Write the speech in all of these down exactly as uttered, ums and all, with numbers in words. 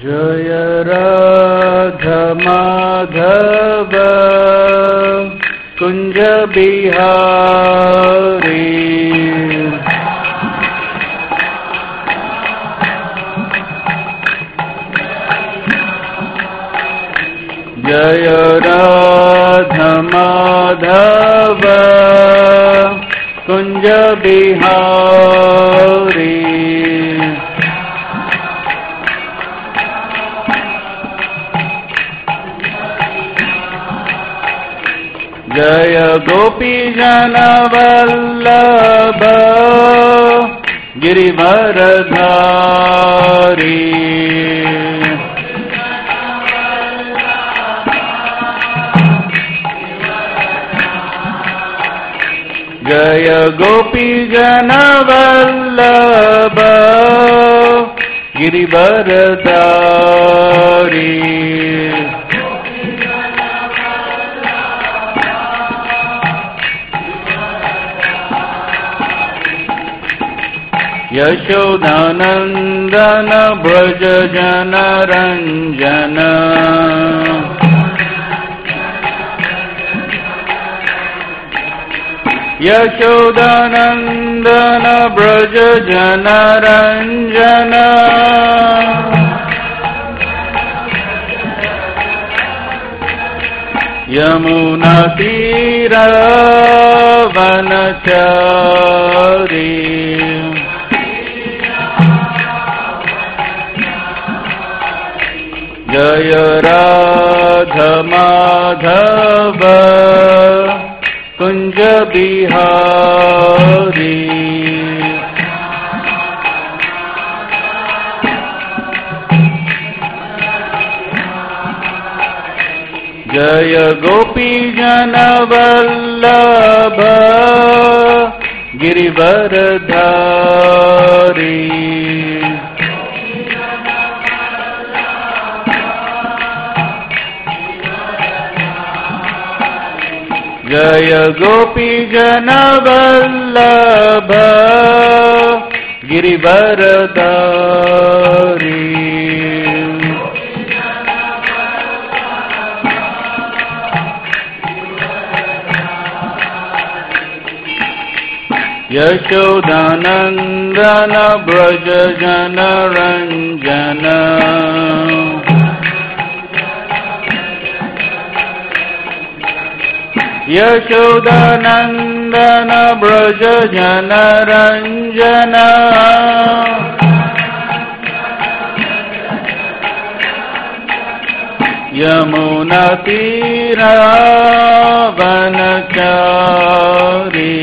जय राधा माधव कुंज बिहारी जय राधा माधव कुंज बिहारी जय गोपी जन वल्लभ गिरिवरधारी जय गोपी जन वल्लभ गिरिवरधारी यशोदानंदन ब्रज जन रंजन यशोदानंदन ब्रज जन रंजन यमुना तीर वनचारी जय राधा माधव कुंज बिहारी जय गोपी जन वल्लभ गिरिवरधारी जय गोपी जन वल्लभ गिरिवरधारी यशोदानंदन ब्रज जन रंजन यशोदानंदन ब्रज जन रंजन यमुना तीर वनचारी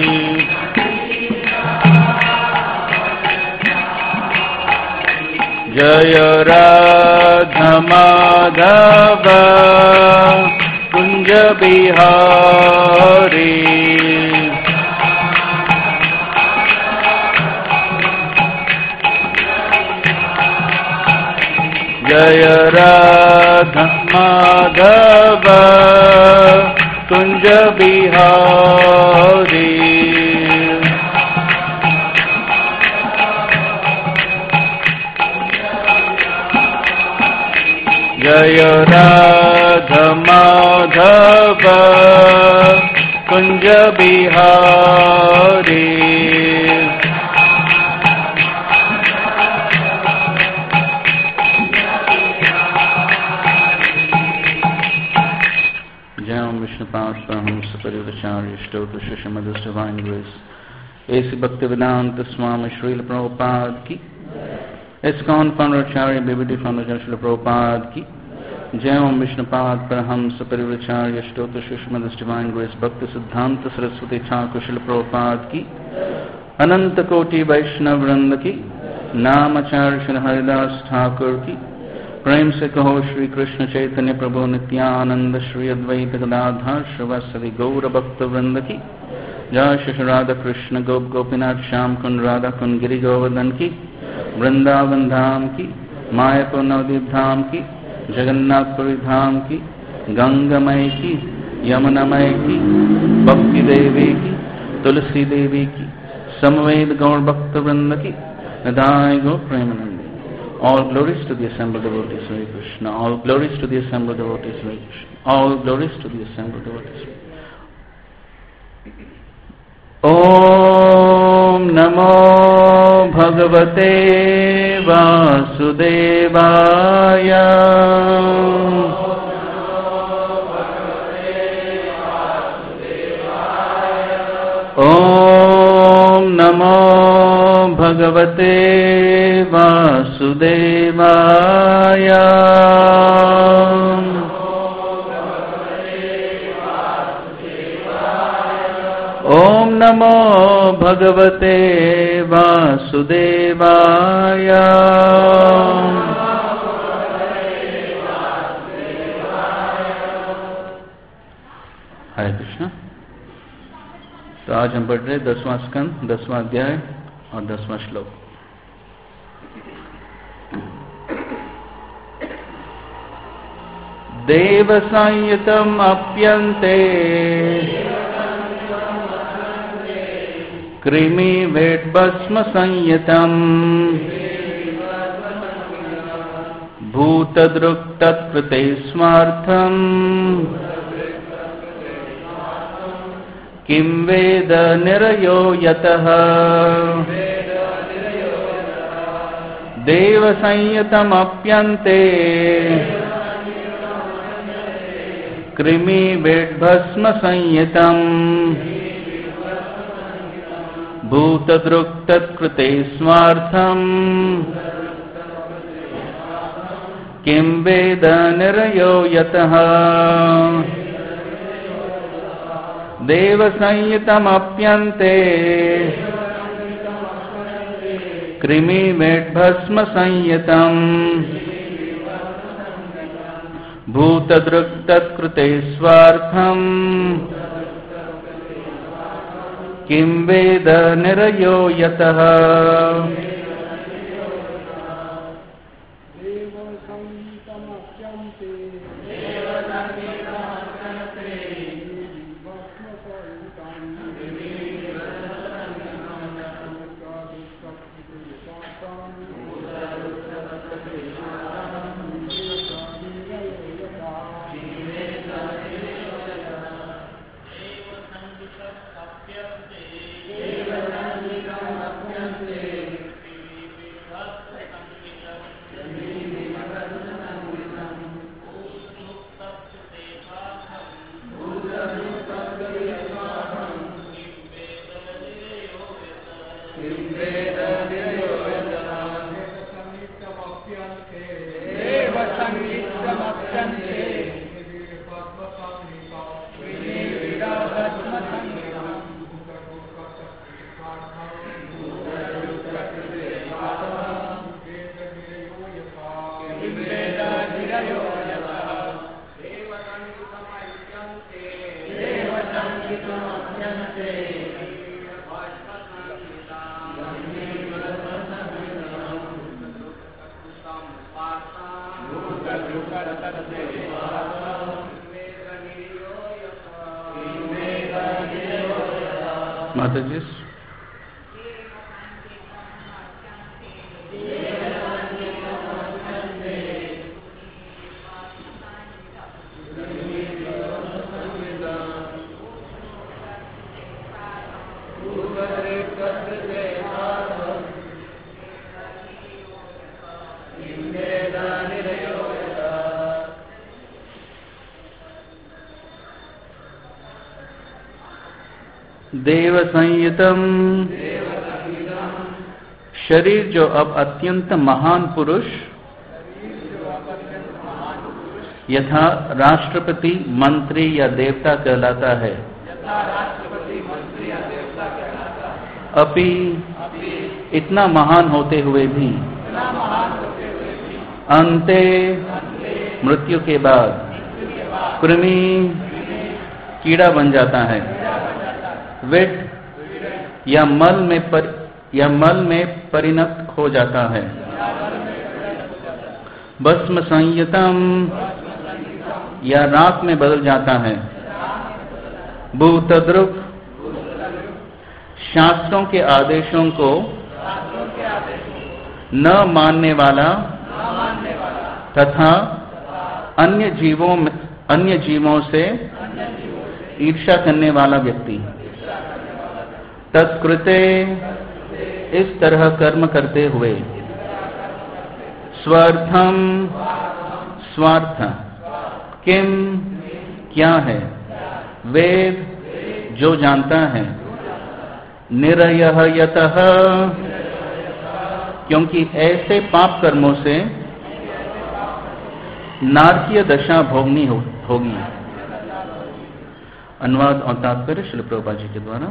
जय राधा माधव कुंज बिहारी जय राधा माधव कुंज बिहारी जय राधा माधव कुंज बिहारी जय ओम विष्णुपाद परमहंस परिव्राजकाचार्य स्तोत्र श्रीमद् डिवाइन ग्रेस ऐसी भक्ति वेदांत स्वामी श्रील प्रभुपाद की ISKCON founder BBT founder Srila Prabhupada की जय ओम विष्णुपाद परमहंस परिव्राजकाचार्य स्तोत्र श्रीमद् डिवाइन ग्रेस भक्ति सिद्धांत सरस्वती ठाकुर श्रील प्रभुपाद की अनंत कोटि वैष्णव वृंद की नामाचार्य श्री हरिदास ठाकुर की प्रेम से कहो श्री कृष्ण चैतन्य प्रभु नित्यानंद श्री अद्वैत गदाधर श्रीवासदि गौर भक्त वृंद की जय श्री राधा कृष्ण गोप गोपीनाथ श्याम कुंड राधा कुंड गिरि गोवर्धन की वृंदावन धाम की मायापुर नवदीप धाम की जगन्नाथपुरी धाम की गंगामय की यमुनामय की भक्ति देवी की तुलसी देवी की समवेद गौर भक्त वृंद की निधाय गो Premanand All glories to the assembled devotees, Hare Krishna. All glories to the assembled devotees, Hare Krishna. All glories to the assembled devotees. Om Namo Bhagavate Vasudevaya. Om Namo Bhagavate Vasudevaya. Om Namo Bhagavate Vasudevaya. Hare Krishna. तो आज हम पढ़ रहे दसवां स्कंद, दसवां अध्याय और दसवां श्लोक। देव संयुतम अप्यन्ते कृमि वेट्भस्म संयुतम भूतदृक् तत्कृते स्मार्थम किं वेद निरयो यतः। देव संयुतमप्यन्ते कृमि वेट्भस्म संयुतम् भूतदृक् तत्कृते स्मार्थम् किं वेद निरयो यतः। देव संयुतमप्यन्ते कृमि वेट्भस्म संयुतम् भूतदृक् तत्कृते स्वार्थम् किं वेद निरयो यतः। माता जी देव संयुतम, शरीर जो अब अत्यंत महान पुरुष यथा राष्ट्रपति, मंत्री या देवता कहलाता है, अपि इतना महान होते हुए भी अंते मृत्यु के बाद कृमि कीड़ा बन जाता है, विट या मल में पर, या मल में परिणत हो जाता है, भस्म संयतम या राख में बदल जाता है, भूतद्रुक शास्त्रों के आदेशों को न मानने वाला तथा अन्य जीवों में अन्य जीवों से ईर्ष्या करने वाला व्यक्ति तत्कृते इस तरह कर्म करते हुए स्वार्थम स्वार्थ किम क्या है वेद जो जानता है निरयः यतः क्योंकि ऐसे पाप कर्मों से नारकीय दशा भोगनी हो, होगी। अनुवाद और तात्पर्य श्रील प्रभुपाद जी के द्वारा।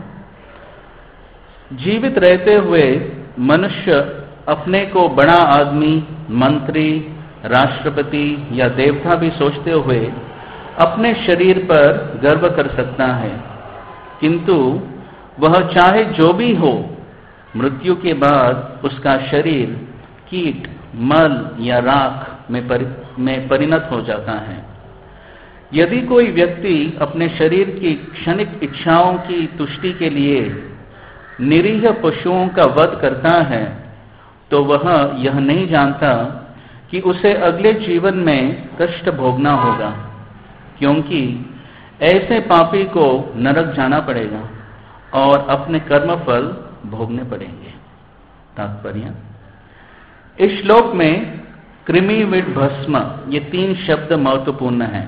जीवित रहते हुए मनुष्य अपने को बड़ा आदमी, मंत्री, राष्ट्रपति या देवता भी सोचते हुए अपने शरीर पर गर्व कर सकता है, किंतु वह चाहे जो भी हो, मृत्यु के बाद उसका शरीर कीट, मल या राख में, परि, में परिणत हो जाता है। यदि कोई व्यक्ति अपने शरीर की क्षणिक इच्छाओं की तुष्टि के लिए निरीह पशुओं का वध करता है, तो वह यह नहीं जानता कि उसे अगले जीवन में कष्ट भोगना होगा, क्योंकि ऐसे पापी को नरक जाना पड़ेगा और अपने कर्मफल भोगने पड़ेंगे। तात्पर्य, इस श्लोक में कृमि विद भस्म ये तीन शब्द महत्वपूर्ण हैं।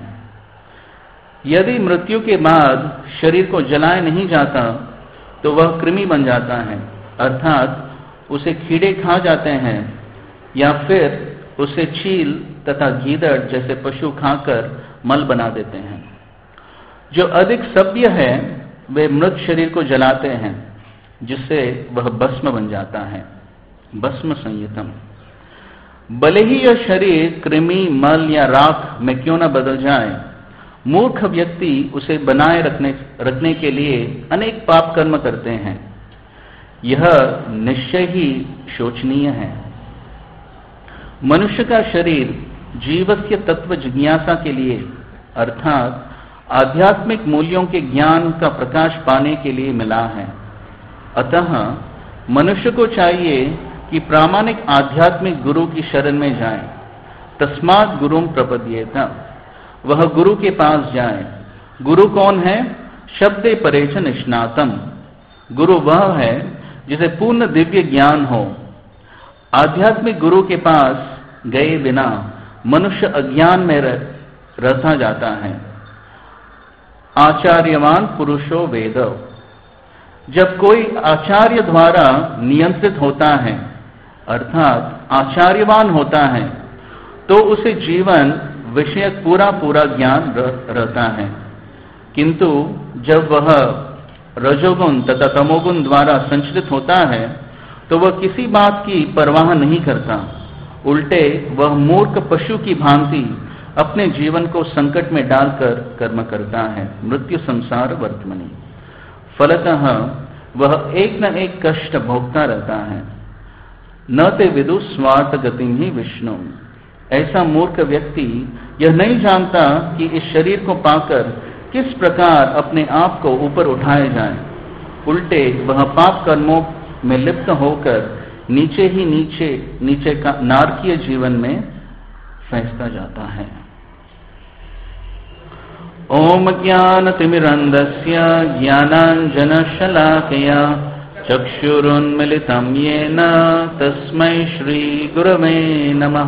यदि मृत्यु के बाद शरीर को जलाया नहीं जाता तो वह कृमि बन जाता है, अर्थात उसे कीड़े खा जाते हैं या फिर उसे चील तथा गीदड़ जैसे पशु खाकर मल बना देते हैं। जो अधिक सभ्य है वे मृत शरीर को जलाते हैं, जिससे वह भस्म बन जाता है। भस्म संयतम। भले ही यह शरीर कृमि, मल या राख में क्यों न बदल जाए, मूर्ख व्यक्ति उसे बनाए रखने रखने के लिए अनेक पाप कर्म करते हैं। यह निश्चय ही शोचनीय है। मनुष्य का शरीर जीवस्य तत्व जिज्ञासा के लिए अर्थात आध्यात्मिक मूल्यों के ज्ञान का प्रकाश पाने के लिए मिला है। अतः मनुष्य को चाहिए कि प्रामाणिक आध्यात्मिक गुरु की शरण में जाए। तस्मात् गुरुम प्रपद्येत, वह गुरु के पास जाए। गुरु कौन है? शब्दे परेच निष्णातम। गुरु वह है जिसे पूर्ण दिव्य ज्ञान हो। आध्यात्मिक गुरु के पास गए बिना मनुष्य अज्ञान में रहता जाता है। आचार्यवान पुरुषो वेद। जब कोई आचार्य द्वारा नियंत्रित होता है अर्थात आचार्यवान होता है, तो उसे जीवन विषयक पूरा पूरा ज्ञान रहता है। किंतु जब वह रजोगुण तथा तमोगुण द्वारा संचलित होता है तो वह किसी बात की परवाह नहीं करता। उल्टे वह मूर्ख पशु की भांति अपने जीवन को संकट में डालकर कर्म करता है। मृत्यु संसार वर्तमनि। फलतः वह एक न एक कष्ट भोगता रहता है। न ते विदु स्वार्थ गतिम ही विष्णु। ऐसा मूर्ख व्यक्ति यह नहीं जानता कि इस शरीर को पाकर किस प्रकार अपने आप को ऊपर उठाया जाए। उल्टे वह पाप कर्मों में लिप्त होकर नीचे ही नीचे नीचे का नारकीय जीवन में फंसता जाता है। ओम ज्ञानतिमिरन्धस्य ज्ञानाञ्जनशलाकया चक्षुरुन्मिलितं येन तस्मै श्रीगुरवे नमः।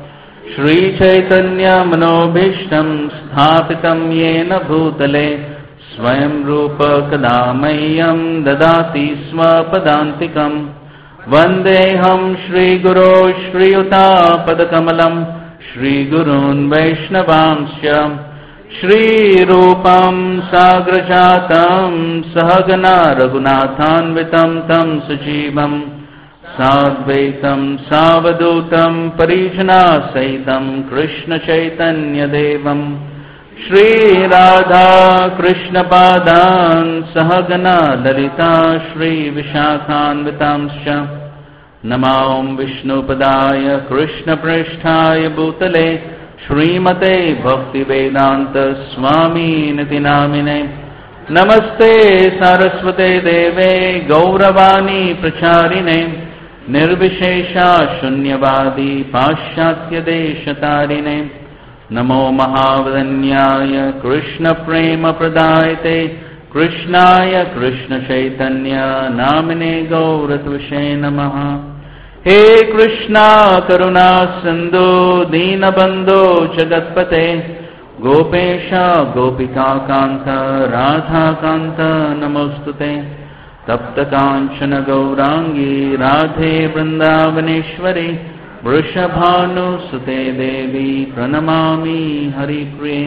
श्रीचैतन्यमनोभीष्टं स्थापितं येन भूतले स्वयं रूप कदा मह्यं ददाति स्वपदान्तिकम्। वन्देऽहं श्रीगुरो श्रीयुतापदकमलं श्रीगुरून् वैष्णवांश्च। श्रीरूपं साग्रजातं सहगना रघुनाथान्वितं तं सजीवं साद्वैतं सावधूतं परिजनासहितं कृष्णचैतन्यदेवं श्रीराधा कृष्णपादान् सहगना ललिता श्रीविशाखान्वितांश्च। नमो विष्णुपदाय कृष्णप्रेष्ठाय भूतले श्रीमते भक्तिवेदांत स्वामीनिति नामिने। नमस्ते सारस्वते देवे गौरवाणी प्रचारिणे निर्विशेषा शून्यवादी पाश्चात्य देशतारिणे नमो महावदन्याय कृष्ण प्रेम प्रदायते कृष्णाय कृष्ण चैतन्य नामिने गौरत्वशे नमः। हे कृष्णा करुणा सिंधु दीनबंधो जगत्पते गोपेश गोपिका कांत राधा कांत नमोस्तुते। तप्त कांचन गौरांगी राधे वृंदावनेश्वरी वृषभानुसुते देवी प्रणमामि हरिप्रिये।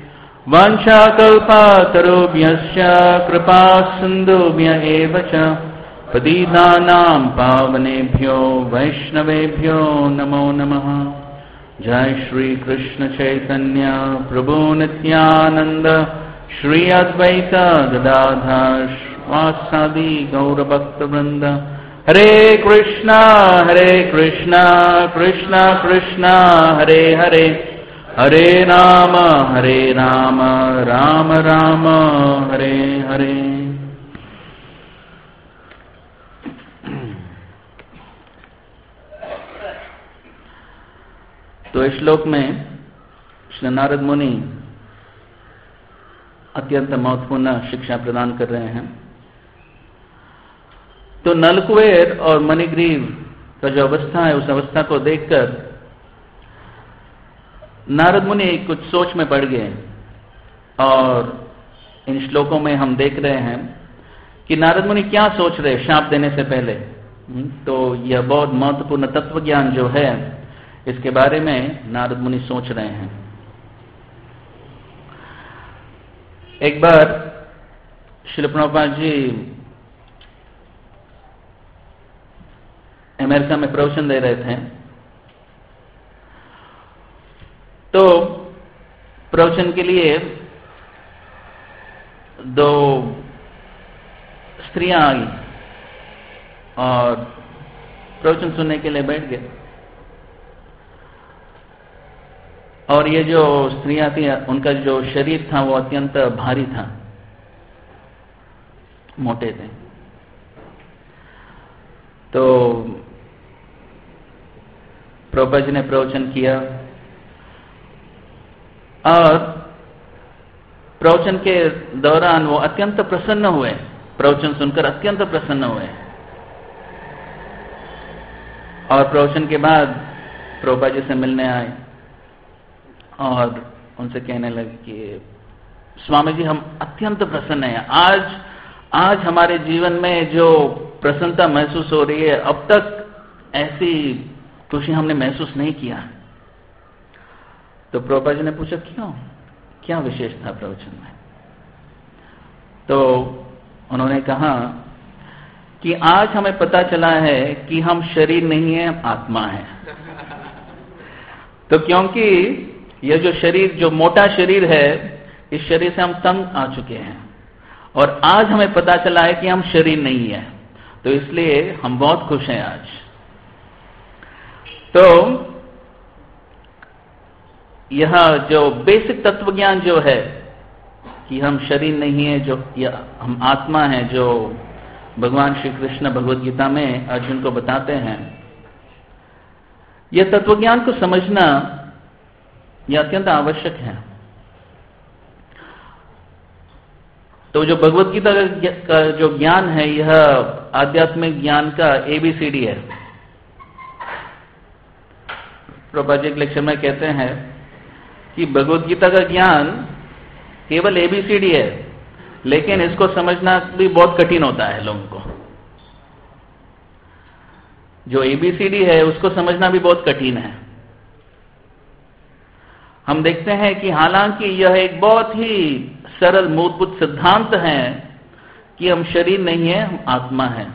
वाञ्छाकल्पतरुभ्यश्च कृपा सिन्धुभ्य एव च पतितानां पावनेभ्यो वैष्णवेभ्यो नमो नमः। जय श्री कृष्ण चैतन्य प्रभु नित्यानंद श्री अद्वैत गदाधर वासादि गौरभक्त वृंद। हरे कृष्णा हरे कृष्णा कृष्णा कृष्णा हरे हरे हरे राम हरे राम राम राम हरे हरे। तो इस श्लोक में श्री नारद मुनि अत्यंत महत्वपूर्ण शिक्षा प्रदान कर रहे हैं। तो नलकुबेर और मणिग्रीव का जो अवस्था है उस अवस्था को देखकर नारद मुनि कुछ सोच में पड़ गए और इन श्लोकों में हम देख रहे हैं कि नारद मुनि क्या सोच रहे शाप देने से पहले। तो यह बहुत महत्वपूर्ण तत्व ज्ञान जो है इसके बारे में नारद मुनि सोच रहे हैं। एक बार श्रील प्रभुपाद जी अमेरिका में प्रवचन दे रहे थे। तो प्रवचन के लिए दो स्त्रियां आई और प्रवचन सुनने के लिए बैठ गए। और ये जो स्त्रियां थी उनका जो शरीर था वो अत्यंत भारी था, मोटे थे। तो प्रभुपाद जी ने प्रवचन किया और प्रवचन के दौरान वो अत्यंत प्रसन्न हुए, प्रवचन सुनकर अत्यंत प्रसन्न हुए। और प्रवचन के बाद प्रभुपाद जी से मिलने आए और उनसे कहने लगे कि स्वामी जी हम अत्यंत प्रसन्न हैं। आज आज हमारे जीवन में जो प्रसन्नता महसूस हो रही है अब तक ऐसी खुशी हमने महसूस नहीं किया। तो प्रभुपाद जी ने पूछा क्यों, क्या विशेष था प्रवचन में? तो उन्होंने कहा कि आज हमें पता चला है कि हम शरीर नहीं है, हम आत्मा है। तो क्योंकि यह जो शरीर, जो मोटा शरीर है, इस शरीर से हम तंग आ चुके हैं और आज हमें पता चला है कि हम शरीर नहीं है, तो इसलिए हम बहुत खुश हैं आज। तो यह जो बेसिक तत्व ज्ञान जो है कि हम शरीर नहीं है, जो हम आत्मा है, जो भगवान श्री कृष्ण भगवद गीता में अर्जुन को बताते हैं, यह तत्व ज्ञान को समझना यह अत्यंत आवश्यक है। तो जो भगवद गीता का जो ज्ञान है यह आध्यात्मिक ज्ञान का एबीसीडी है। प्रभुपाद जी एक लेक्चर में कहते हैं कि भगवद गीता का ज्ञान केवल एबीसीडी है, लेकिन इसको समझना भी बहुत कठिन होता है लोगों को। जो एबीसीडी है उसको समझना भी बहुत कठिन है। हम देखते हैं कि हालांकि यह एक बहुत ही सरल मूलभूत सिद्धांत है कि हम शरीर नहीं है, हम आत्मा है,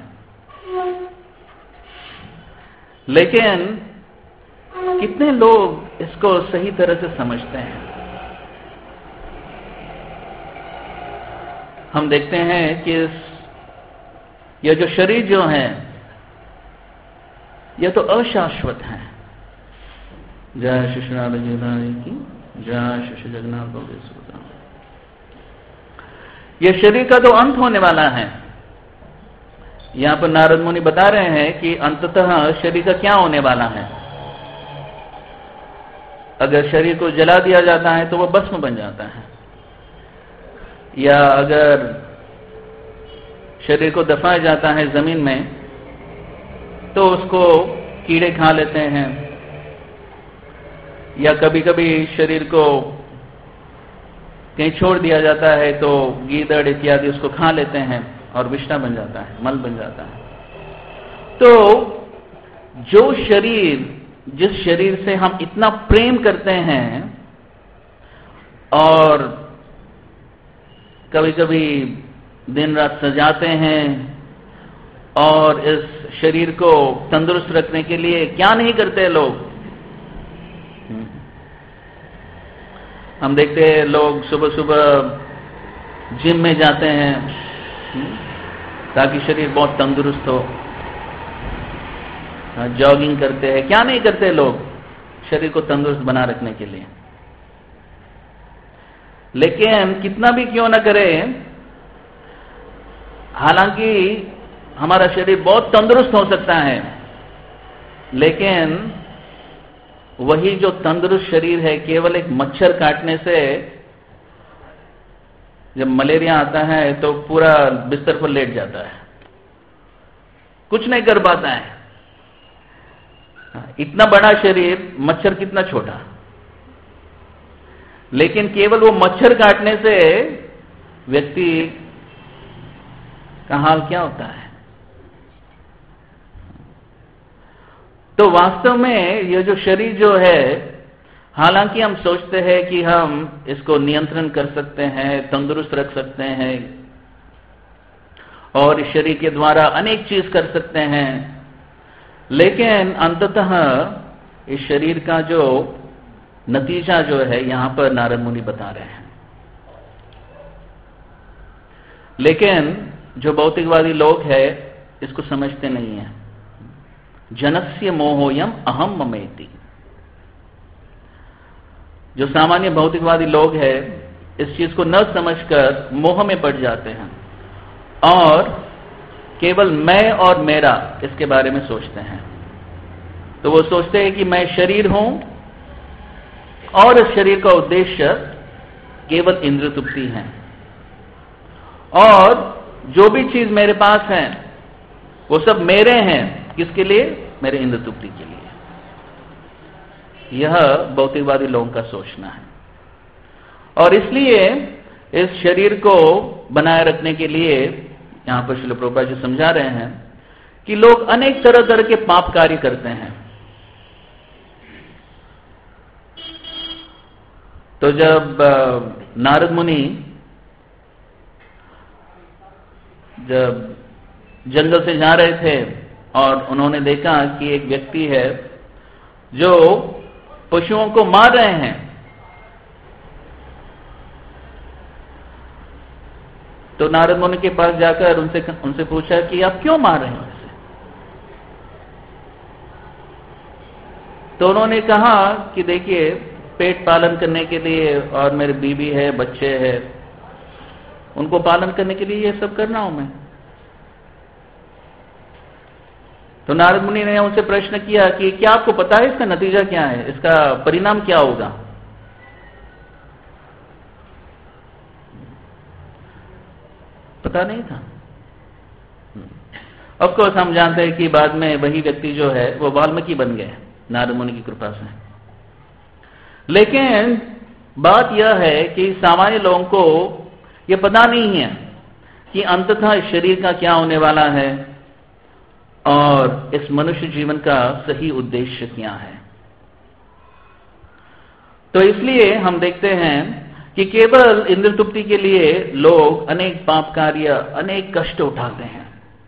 लेकिन कितने लोग इसको सही तरह से समझते हैं? हम देखते हैं कि यह जो शरीर जो है यह तो अशाश्वत है। जय श्री राधे की जय श्री जगन्नाथ बलदेव। यह शरीर का तो अंत होने वाला है, यहां पर नारद मुनि बता रहे हैं कि अंततः शरीर का क्या होने वाला है। अगर शरीर को जला दिया जाता है तो वह भस्म बन जाता है, या अगर शरीर को दफाया जाता है जमीन में तो उसको कीड़े खा लेते हैं, या कभी कभी शरीर को कहीं छोड़ दिया जाता है तो गीदड़ इत्यादि उसको खा लेते हैं और विष्ठा बन जाता है, मल बन जाता है। तो जो शरीर, जिस शरीर से हम इतना प्रेम करते हैं और कभी कभी दिन रात सजाते हैं, और इस शरीर को तंदुरुस्त रखने के लिए क्या नहीं करते लोग। हम देखते हैं लोग सुबह सुबह जिम में जाते हैं ताकि शरीर बहुत तंदुरुस्त हो, जॉगिंग करते हैं, क्या नहीं करते लोग शरीर को तंदुरुस्त बना रखने के लिए। लेकिन कितना भी क्यों ना करें, हालांकि हमारा शरीर बहुत तंदुरुस्त हो सकता है, लेकिन वही जो तंदुरुस्त शरीर है केवल एक मच्छर काटने से, जब मलेरिया आता है तो पूरा बिस्तर पर लेट जाता है, कुछ नहीं कर पाता है। इतना बड़ा शरीर, मच्छर कितना छोटा, लेकिन केवल वो मच्छर काटने से व्यक्ति का हाल क्या होता है। तो वास्तव में ये जो शरीर जो है, हालांकि हम सोचते हैं कि हम इसको नियंत्रण कर सकते हैं, तंदुरुस्त रख सकते हैं और इस शरीर के द्वारा अनेक चीज कर सकते हैं, लेकिन अंततः इस शरीर का जो नतीजा जो है यहां पर नारद मुनि बता रहे हैं। लेकिन जो भौतिकवादी लोग हैं इसको समझते नहीं है। जनस्य मोहोयम अहम ममेति। जो सामान्य भौतिकवादी लोग हैं इस चीज को न समझकर मोह में पड़ जाते हैं और केवल मैं और मेरा इसके बारे में सोचते हैं। तो वो सोचते हैं कि मैं शरीर हूं और इस शरीर का उद्देश्य केवल इंद्रिय तृप्ति है, और जो भी चीज मेरे पास है वो सब मेरे हैं। किसके लिए? मेरे इंद्र तृप्ति के लिए। यह भौतिकवादी लोगों का सोचना है, और इसलिए इस शरीर को बनाए रखने के लिए यहां पर श्रील प्रभुपाद जी समझा रहे हैं कि लोग अनेक तरह तरह के पाप कार्य करते हैं। तो जब नारद मुनि जब जंगल से जा रहे थे और उन्होंने देखा कि एक व्यक्ति है जो पशुओं को मार रहे हैं, तो नारद मुनि के पास जाकर उनसे उनसे पूछा कि आप क्यों मार रहे हैं इसे? तो उन्होंने कहा कि देखिए, पेट पालन करने के लिए, और मेरे बीवी है, बच्चे हैं, उनको पालन करने के लिए ये सब कर रहा हूं मैं। तो नारद मुनि ने उनसे प्रश्न किया कि क्या आपको पता है इसका नतीजा क्या है, इसका परिणाम क्या होगा? पता नहीं था। ऑफ कोर्स हम जानते हैं कि बाद में वही व्यक्ति जो है वो वाल्मीकि बन गए नारद मुनि की कृपा से। लेकिन बात यह है कि सामान्य लोगों को यह पता नहीं है कि अंततः शरीर का क्या होने वाला है और इस मनुष्य जीवन का सही उद्देश्य क्या है। तो इसलिए हम देखते हैं कि केवल इंद्र तृप्ति के लिए लोग अनेक पाप कार्य, अनेक कष्ट उठाते हैं।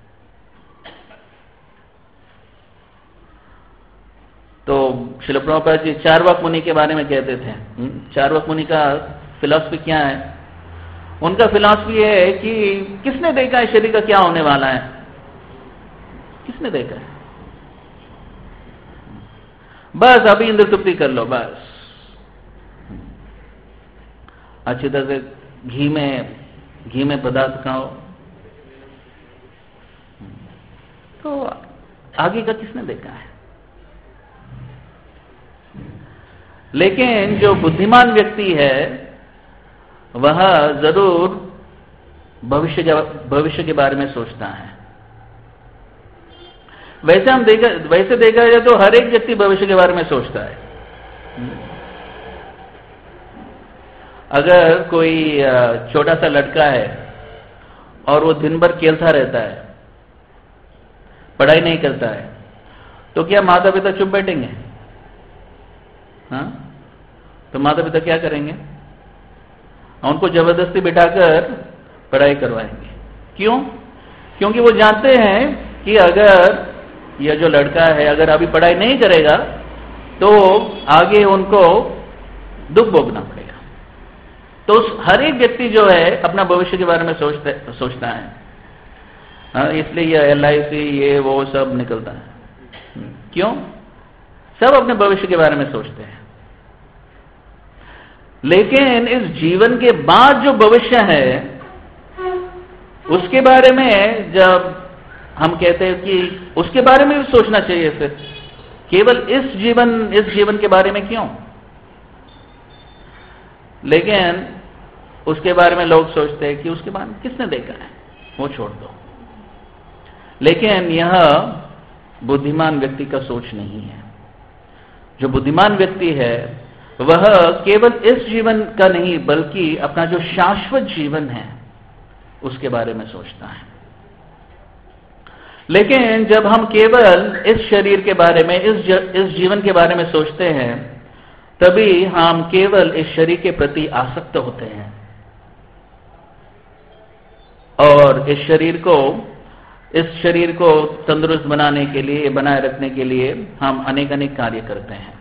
तो श्रील प्रभुपाद जी चार्वाक मुनि के बारे में कहते थे। चार्वाक मुनि का फिलॉसफी क्या है? उनका फिलॉसफी है कि किसने देखा है शरीर का क्या होने वाला है? किसने देखा है? बस अभी इंद्र तृप्ति कर लो, बस अच्छी तरह से घी में घी में पदार्थ खाओ, तो आगे का किसने देखा है? लेकिन जो बुद्धिमान व्यक्ति है वह जरूर भविष्य के भविष्य के बारे में सोचता है। वैसे हम देखा वैसे देखा जाए तो हर एक व्यक्ति भविष्य के बारे में सोचता है। अगर कोई छोटा सा लड़का है और वो दिन भर खेलता रहता है, पढ़ाई नहीं करता है, तो क्या माता पिता चुप बैठेंगे? हाँ, तो माता पिता क्या करेंगे? उनको जबरदस्ती बिठाकर पढ़ाई करवाएंगे। क्यों? क्योंकि वो जानते हैं कि अगर यह जो लड़का है अगर अभी पढ़ाई नहीं करेगा तो आगे उनको दुख भोगना पड़ेगा। तो हर एक व्यक्ति जो है अपना भविष्य के बारे में सोचता सोचता है। हाँ, इसलिए यह एल आई सी ये वो सब निकलता है। क्यों? सब अपने भविष्य के बारे में सोचते हैं। लेकिन इस जीवन के बाद जो भविष्य है उसके बारे में जब हम कहते हैं कि उसके बारे में भी सोचना चाहिए, फिर केवल इस जीवन इस जीवन के बारे में क्यों? लेकिन उसके बारे में लोग सोचते हैं कि उसके बारे में किसने देखा है, वो छोड़ दो। लेकिन यह बुद्धिमान व्यक्ति का सोच नहीं है। जो बुद्धिमान व्यक्ति है वह केवल इस जीवन का नहीं बल्कि अपना जो शाश्वत जीवन है उसके बारे में सोचता है। लेकिन जब हम केवल इस शरीर के बारे में इस ज, इस जीवन के बारे में सोचते हैं तभी हम केवल इस शरीर के प्रति आसक्त होते हैं और इस शरीर को इस शरीर को तंदुरुस्त बनाने के लिए बनाए रखने के लिए हम अनेक अनेक कार्य करते हैं।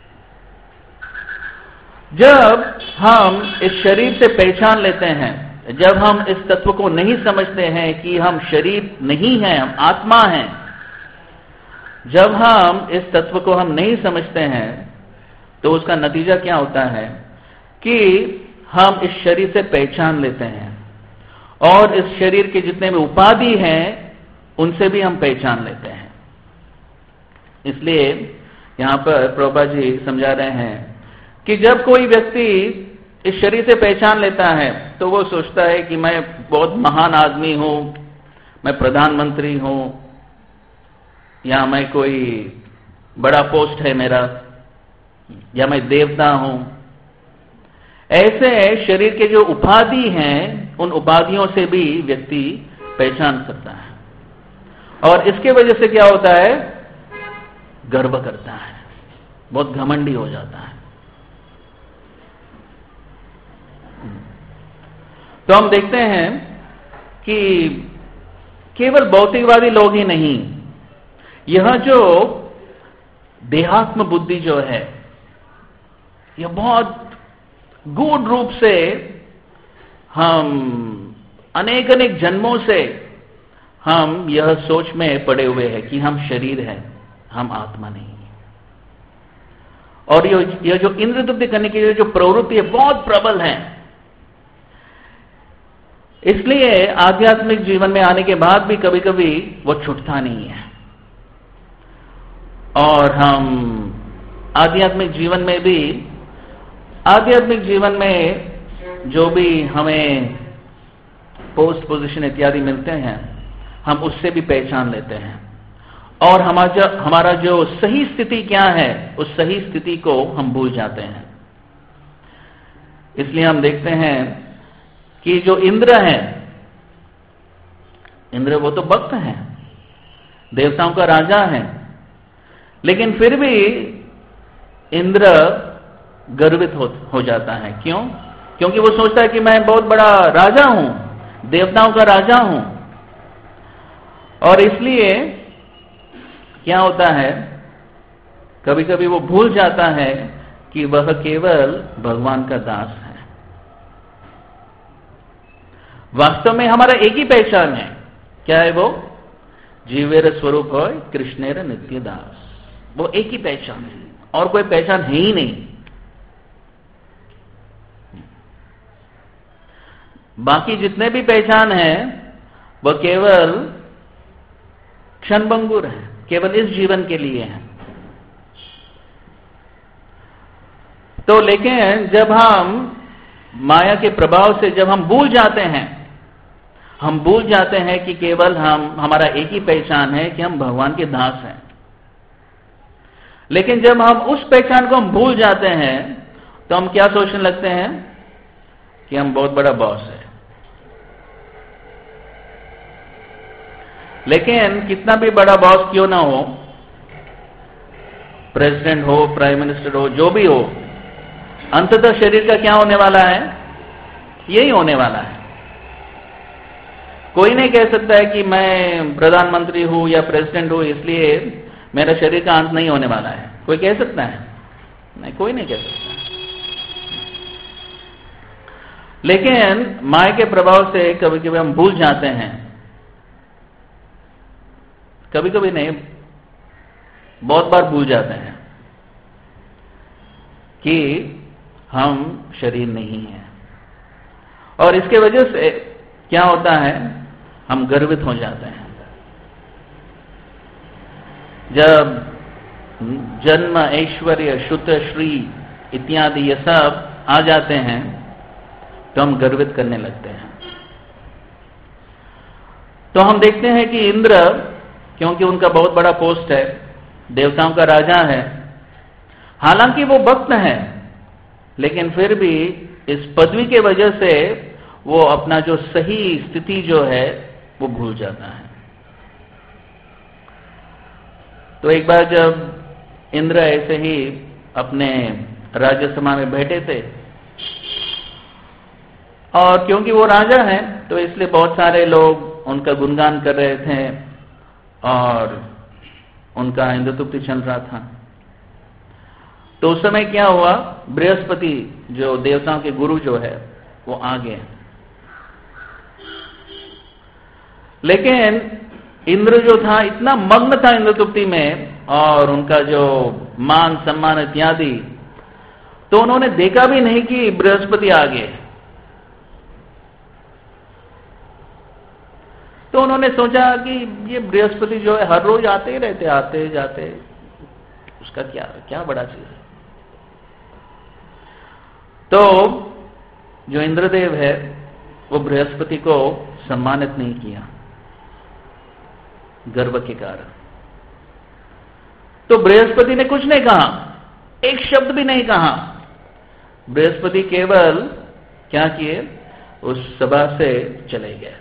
जब हम इस शरीर से पहचान लेते हैं, जब हम इस तत्व को नहीं समझते हैं कि हम शरीर नहीं हैं, हम आत्मा हैं, जब हम इस तत्व को हम नहीं समझते हैं तो उसका नतीजा क्या होता है कि हम इस शरीर से पहचान लेते हैं और इस शरीर के जितने भी उपाधि हैं उनसे भी हम पहचान लेते हैं। इसलिए यहां पर प्रभुपाद जी समझा रहे हैं कि जब कोई व्यक्ति इस शरीर से पहचान लेता है तो वो सोचता है कि मैं बहुत महान आदमी हूं, मैं प्रधानमंत्री हूं, या मैं कोई बड़ा पोस्ट है मेरा, या मैं देवता हूं। ऐसे शरीर के जो उपाधि हैं उन उपाधियों से भी व्यक्ति पहचान सकता है और इसके वजह से क्या होता है? गर्व करता है, बहुत घमंडी हो जाता है। तो हम देखते हैं कि केवल भौतिकवादी लोग ही नहीं, यह जो देहात्म बुद्धि जो है यह बहुत गूढ़ रूप से हम अनेक अनेक जन्मों से हम यह सोच में पड़े हुए हैं कि हम शरीर हैं, हम आत्मा नहीं। और यह यह जो इंद्र तृप्ति करने की जो प्रवृत्ति है बहुत प्रबल है। इसलिए आध्यात्मिक जीवन में आने के बाद भी कभी कभी वो छूटता नहीं है और हम आध्यात्मिक जीवन में भी आध्यात्मिक जीवन में जो भी हमें पोस्ट पोजीशन इत्यादि मिलते हैं हम उससे भी पहचान लेते हैं और हमारा हमारा जो सही स्थिति क्या है उस सही स्थिति को हम भूल जाते हैं। इसलिए हम देखते हैं कि जो इंद्र है, इंद्र वो तो भक्त है, देवताओं का राजा है, लेकिन फिर भी इंद्र गर्वित हो, हो जाता है। क्यों? क्योंकि वो सोचता है कि मैं बहुत बड़ा राजा हूं, देवताओं का राजा हूं। और इसलिए क्या होता है, कभी कभी वो भूल जाता है कि वह केवल भगवान का दास है। वास्तव में हमारा एक ही पहचान है, क्या है वो? जीवेर स्वरूप हो कृष्णेर नित्य दास। वो एक ही पहचान है और कोई पहचान है ही नहीं। बाकी जितने भी पहचान है वह केवल क्षणभंगुर है, केवल इस जीवन के लिए है। तो लेकिन जब हम माया के प्रभाव से जब हम भूल जाते हैं, हम भूल जाते हैं कि केवल हम हमारा एक ही पहचान है कि हम भगवान के दास हैं। लेकिन जब हम उस पहचान को हम भूल जाते हैं तो हम क्या सोचने लगते हैं कि हम बहुत बड़ा बॉस है। लेकिन कितना भी बड़ा बॉस क्यों ना हो, प्रेसिडेंट हो, प्राइम मिनिस्टर हो, जो भी हो, अंततः शरीर का क्या होने वाला है? यही होने वाला है। कोई नहीं कह सकता है कि मैं प्रधानमंत्री हूं या प्रेसिडेंट हूं इसलिए मेरा शरीर का अंत नहीं होने वाला है। कोई कह सकता है? नहीं, कोई नहीं कह सकता। लेकिन माया के प्रभाव से कभी कभी हम भूल जाते हैं, कभी कभी नहीं, बहुत बार भूल जाते हैं कि हम शरीर नहीं है। और इसके वजह से क्या होता है, हम गर्वित हो जाते हैं। जब जन्म, ऐश्वर्य, श्रुत, श्री इत्यादि ये सब आ जाते हैं तो हम गर्वित करने लगते हैं। तो हम देखते हैं कि इंद्र, क्योंकि उनका बहुत बड़ा पोस्ट है, देवताओं का राजा है, हालांकि वो भक्त है, लेकिन फिर भी इस पदवी के वजह से वो अपना जो सही स्थिति जो है वो भूल जाता है। तो एक बार जब इंद्र ऐसे ही अपने राज्यसभा में बैठे थे, और क्योंकि वो राजा हैं तो इसलिए बहुत सारे लोग उनका गुणगान कर रहे थे और उनका इंद्रस्तुति चल रहा था। तो उस समय क्या हुआ, बृहस्पति जो देवताओं के गुरु जो है वो आ गए। लेकिन इंद्र जो था इतना मग्न था इंद्रस्तुति में और उनका जो मान सम्मान इत्यादि, तो उन्होंने देखा भी नहीं कि बृहस्पति आ गए। तो उन्होंने सोचा कि ये बृहस्पति जो है हर रोज आते ही रहते, आते जाते, उसका क्या क्या बड़ा चीज है। तो जो इंद्रदेव है वो बृहस्पति को सम्मानित नहीं किया गर्व के कारण। तो बृहस्पति ने कुछ नहीं कहा, एक शब्द भी नहीं कहा। बृहस्पति केवल क्या किए, उस सभा से चले गए।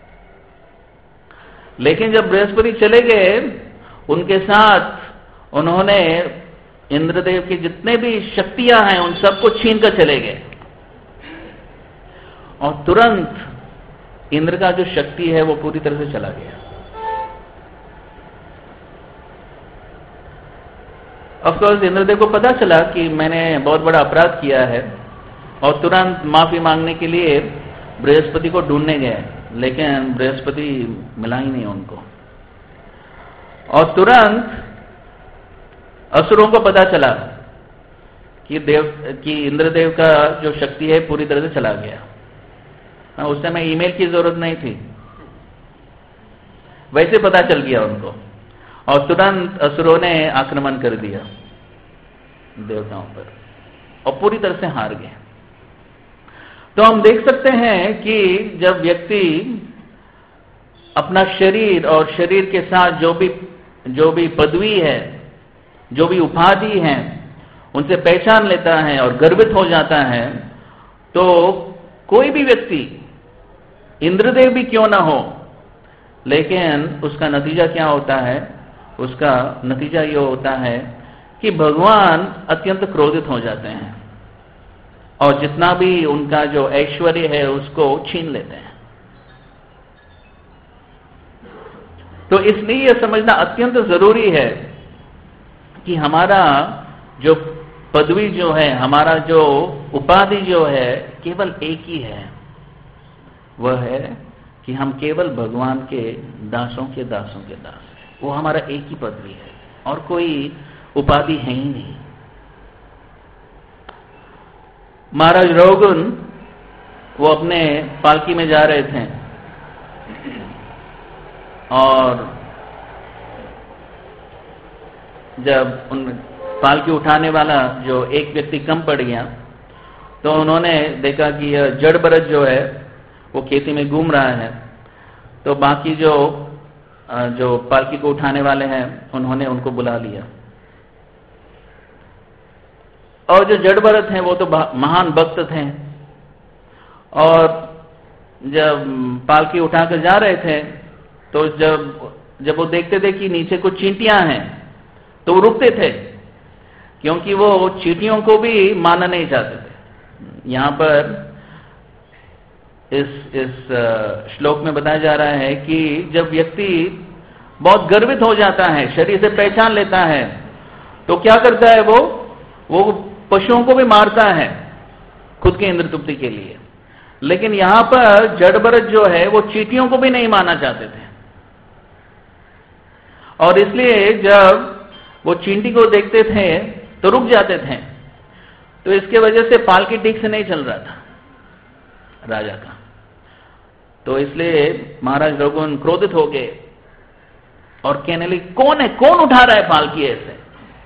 लेकिन जब बृहस्पति चले गए, उनके साथ उन्होंने इंद्रदेव की जितने भी शक्तियां हैं उन सबको छीन कर चले गए, और तुरंत इंद्र का जो शक्ति है वो पूरी तरह से चला गया। ऑफ कोर्स इंद्रदेव को पता चला कि मैंने बहुत बड़ा अपराध किया है, और तुरंत माफी मांगने के लिए बृहस्पति को ढूंढने गए, लेकिन बृहस्पति मिला ही नहीं उनको। और तुरंत असुरों को पता चला कि देव कि इंद्रदेव का जो शक्ति है पूरी तरह से चला गया। उस समय ईमेल की जरूरत नहीं थी, वैसे पता चल गया उनको, और तुरंत असुरों ने आक्रमण कर दिया देवताओं पर और पूरी तरह से हार गए। तो हम देख सकते हैं कि जब व्यक्ति अपना शरीर और शरीर के साथ जो भी जो भी पदवी है, जो भी उपाधि है, उनसे पहचान लेता है और गर्वित हो जाता है, तो कोई भी व्यक्ति, इंद्रदेव भी क्यों ना हो, लेकिन उसका नतीजा क्या होता है? उसका नतीजा ये होता है कि भगवान अत्यंत क्रोधित हो जाते हैं और जितना भी उनका जो ऐश्वर्य है उसको छीन लेते हैं। तो इसलिए यह समझना अत्यंत जरूरी है कि हमारा जो पदवी जो है, हमारा जो उपाधि जो है, केवल एक ही है। वह है कि हम केवल भगवान के दासों के दासों के दास हैं। वो हमारा एक ही पदवी है और कोई उपाधि है ही नहीं। महाराज रघुन वो अपने पालकी में जा रहे थे और जब उन पालकी उठाने वाला जो एक व्यक्ति कम पड़ गया, तो उन्होंने देखा कि यह जड़ बरत जो है वो खेती में घूम रहा है। तो बाकी जो जो पालकी को उठाने वाले हैं उन्होंने उनको बुला लिया, और जो जड़ बरत हैं वो तो महान भक्त थे, और जब पालकी उठाकर जा रहे थे तो जब जब वो देखते थे कि नीचे कुछ चींटियां हैं तो वो रुकते थे, क्योंकि वो चींटियों को भी मारना नहीं चाहते थे। यहां पर इस इस श्लोक में बताया जा रहा है कि जब व्यक्ति बहुत गर्वित हो जाता है, शरीर से पहचान लेता है, तो क्या करता है वो वो पशुओं को भी मारता है खुद के इंद्र तृप्ति के लिए। लेकिन यहां पर जड़ बरत जो है वो चींटियों को भी नहीं मारना चाहते थे, और इसलिए जब वो चींटी को देखते थे तो रुक जाते थे। तो इसके वजह से पालकी ठीक से नहीं चल रहा था राजा का। तो इसलिए महाराज रघुवन क्रोधित हो गए और कहने लगे, कौन है, कौन उठा रहा है पालकी ऐसे?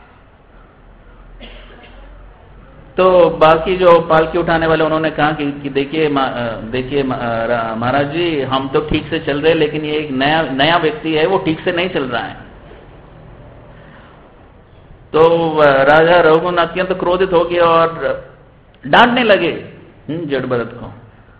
तो बाकी जो पालकी उठाने वाले उन्होंने कहा कि, कि देखिए देखिए महाराज जी, हम तो ठीक से चल रहे, लेकिन ये एक नया नया व्यक्ति है, वो ठीक से नहीं चल रहा है। तो राजा रघुवन अत्यंत क्रोधित हो गए और डांटने लगे जड़ बरत को।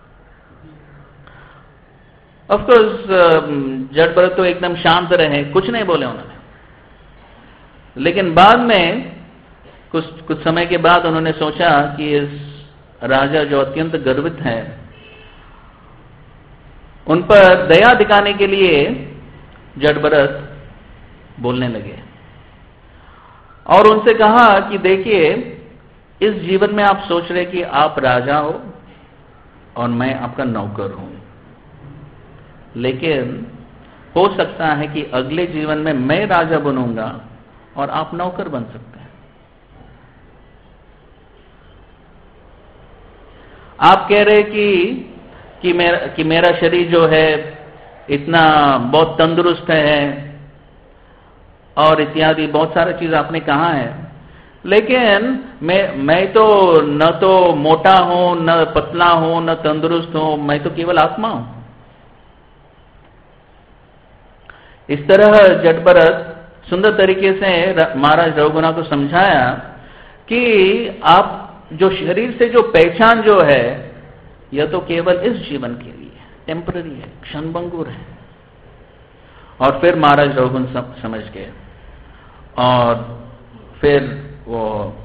ऑफ कोर्स जड़ बरत तो एकदम शांत रहे, कुछ नहीं बोले उन्होंने। लेकिन बाद में कुछ कुछ समय के बाद उन्होंने सोचा कि इस राजा जो अत्यंत गर्वित हैं, उन पर दया दिखाने के लिए जड़ बरत बोलने लगे और उनसे कहा कि देखिए, इस जीवन में आप सोच रहे कि आप राजा हो और मैं आपका नौकर हूं, लेकिन हो सकता है कि अगले जीवन में मैं राजा बनूंगा और आप नौकर बन सकते हैं। आप कह रहे कि कि मेरा कि मेरा शरीर जो है इतना बहुत तंदुरुस्त है और इत्यादि बहुत सारा चीज आपने कहा है, लेकिन मैं मैं तो न तो मोटा हूं, न पतला हूं, न तंदुरुस्त हूं, मैं तो केवल आत्मा हूं। इस तरह जड़ बरत सुंदर तरीके से महाराज रघुनाथ को समझाया कि आप जो शरीर से जो पहचान जो है, यह तो केवल इस जीवन के लिए टेम्पररी है, क्षणभंगुर है। और फिर महाराज रघुन समझ गए और फिर वो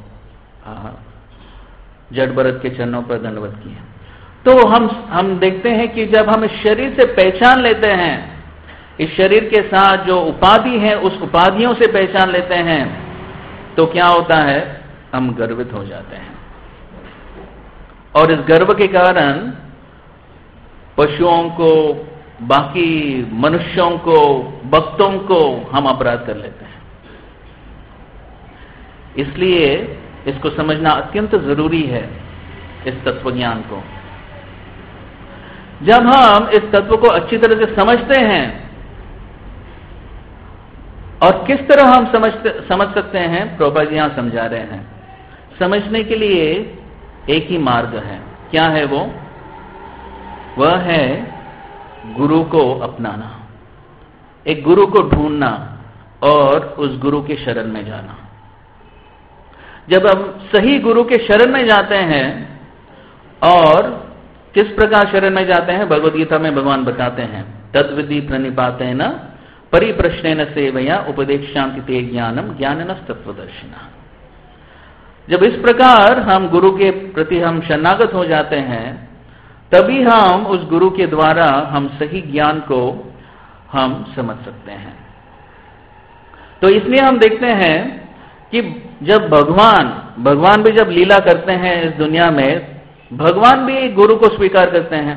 जड़ बरत के चरणों पर दंडवत किए। तो हम हम देखते हैं कि जब हम इस शरीर से पहचान लेते हैं, इस शरीर के साथ जो उपाधि है उस उपाधियों से पहचान लेते हैं, तो क्या होता है, हम गर्वित हो जाते हैं। और इस गर्व के कारण पशुओं को, बाकी मनुष्यों को, भक्तों को हम अपराध कर लेते हैं। इसलिए इसको समझना अत्यंत जरूरी है, इस तत्वज्ञान को। जब हम इस तत्व को अच्छी तरह से समझते हैं, और किस तरह हम समझते समझ सकते हैं, प्रभुपाद जी यहां समझा रहे हैं। समझने के लिए एक ही मार्ग है। क्या है वो? वह है गुरु को अपनाना, एक गुरु को ढूंढना और उस गुरु के शरण में जाना। जब हम सही गुरु के शरण में जाते हैं, और किस प्रकार शरण में जाते हैं, भगवद गीता में भगवान बताते हैं, तद्विधि प्रणिपातेन परिप्रश्नेन सेवया उपदेक्षान्ति ते ज्ञानम ज्ञानिनः तत्वदर्शिनः। जब इस प्रकार हम गुरु के प्रति हम शरणागत हो जाते हैं, तभी हम उस गुरु के द्वारा हम सही ज्ञान को हम समझ सकते हैं। तो इसलिए हम देखते हैं कि जब भगवान भगवान भी जब लीला करते हैं इस दुनिया में, भगवान भी गुरु को स्वीकार करते हैं।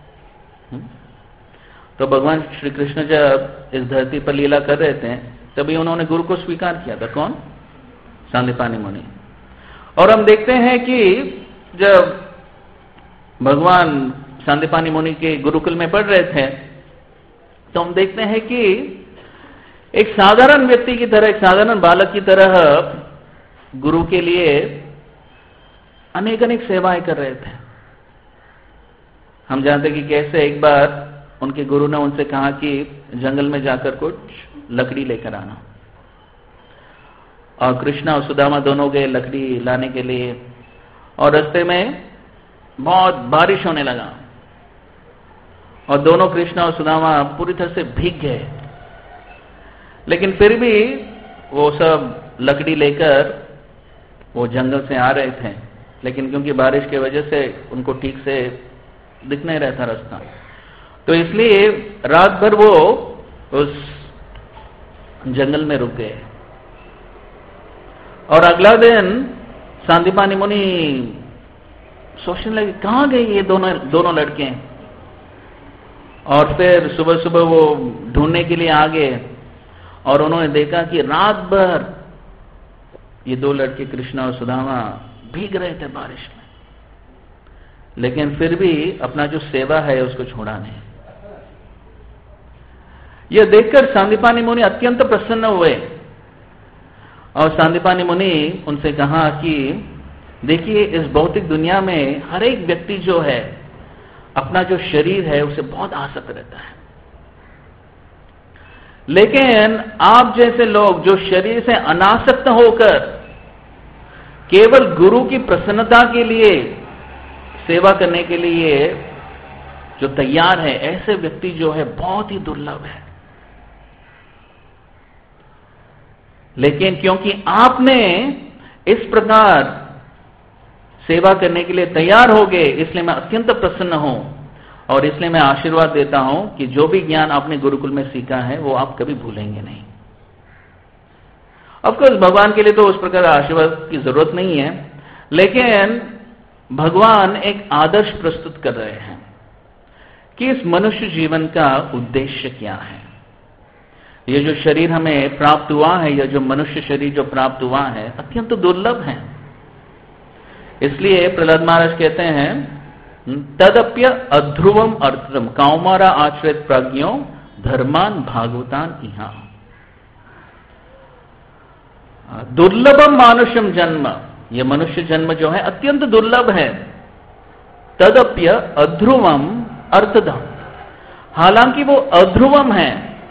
तो भगवान श्री कृष्ण जब इस धरती पर लीला कर रहे थे, तभी उन्होंने गुरु को स्वीकार किया था। कौन? सांदीपनि मुनि। और हम देखते हैं कि जब भगवान सांदीपनि मुनि के गुरुकुल में पढ़ रहे थे, तो हम देखते हैं कि एक साधारण व्यक्ति की तरह, एक साधारण बालक की तरह गुरु के लिए अनेक अनेक सेवाएं कर रहे थे। हम जानते कि कैसे एक बार उनके गुरु ने उनसे कहा कि जंगल में जाकर कुछ लकड़ी लेकर आना, और कृष्णा और सुदामा दोनों गए लकड़ी लाने के लिए, और रास्ते में बहुत बारिश होने लगा और दोनों कृष्णा और सुदामा पूरी तरह से भीग गए। लेकिन फिर भी वो सब लकड़ी लेकर वो जंगल से आ रहे थे, लेकिन क्योंकि बारिश की वजह से उनको ठीक से दिख नहीं रहता रास्ता, तो इसलिए रात भर वो उस जंगल में रुक गए। और अगला दिन सांदीपानी मुनि सोचने लगे कहां गए ये दोनों दोनों लड़के, और फिर सुबह सुबह वो ढूंढने के लिए आ गए और उन्होंने देखा कि रात भर ये दो लड़के कृष्णा और सुदामा भीग रहे थे बारिश में, लेकिन फिर भी अपना जो सेवा है उसको छोड़ा नहीं। यह देखकर सांदीपानी मुनि अत्यंत प्रसन्न हुए, और सांदीपानी मुनि उनसे कहा कि देखिए, इस भौतिक दुनिया में हर एक व्यक्ति जो है अपना जो शरीर है उसे बहुत आसक्त रहता है, लेकिन आप जैसे लोग जो शरीर से अनासक्त होकर केवल गुरु की प्रसन्नता के लिए सेवा करने के लिए जो तैयार है, ऐसे व्यक्ति जो है बहुत ही दुर्लभ है। लेकिन क्योंकि आपने इस प्रकार सेवा करने के लिए तैयार हो गए, इसलिए मैं अत्यंत प्रसन्न हूं, और इसलिए मैं आशीर्वाद देता हूं कि जो भी ज्ञान आपने गुरुकुल में सीखा है वो आप कभी भूलेंगे नहीं। ऑफकोर्स भगवान के लिए तो उस प्रकार आशीर्वाद की जरूरत नहीं है, लेकिन भगवान एक आदर्श प्रस्तुत कर रहे हैं कि इस मनुष्य जीवन का उद्देश्य क्या है। ये जो शरीर हमें प्राप्त हुआ है, यह जो मनुष्य शरीर जो प्राप्त हुआ है अत्यंत दुर्लभ है। इसलिए प्रहलाद महाराज कहते हैं तदप्य अध्रुवम अर्थम कौमारा आश्रित प्रज्ञो धर्मान भागवतान इहा। दुर्लभम मानुषम जन्म, यह मनुष्य जन्म जो है अत्यंत दुर्लभ है। तदप्य अध्रुवम अर्थधम, हालांकि वो अध्रुवम है,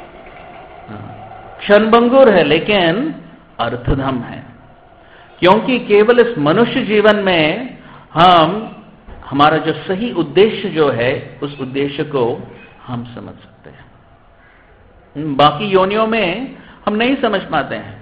क्षणभंगुर है, लेकिन अर्थधम है, क्योंकि केवल इस मनुष्य जीवन में हम हमारा जो सही उद्देश्य जो है उस उद्देश्य को हम समझ सकते हैं। बाकी योनियों में हम नहीं समझ पाते हैं।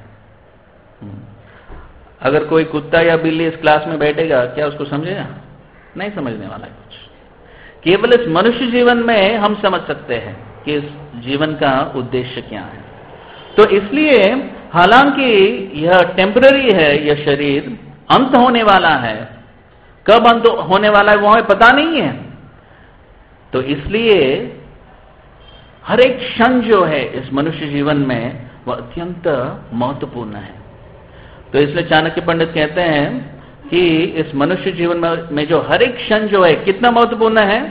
अगर कोई कुत्ता या बिल्ली इस क्लास में बैठेगा, क्या उसको समझेगा? नहीं समझने वाला है कुछ। केवल इस मनुष्य जीवन में हम समझ सकते हैं कि इस जीवन का उद्देश्य क्या है। तो इसलिए हालांकि यह टेम्पररी है, यह शरीर अंत होने वाला है, कब अंत होने वाला है वो हमें पता नहीं है, तो इसलिए हर एक क्षण जो है इस मनुष्य जीवन में वह अत्यंत महत्वपूर्ण है। तो इसलिए चाणक्य पंडित कहते हैं कि इस मनुष्य जीवन में जो हर एक क्षण जो है कितना महत्वपूर्ण है,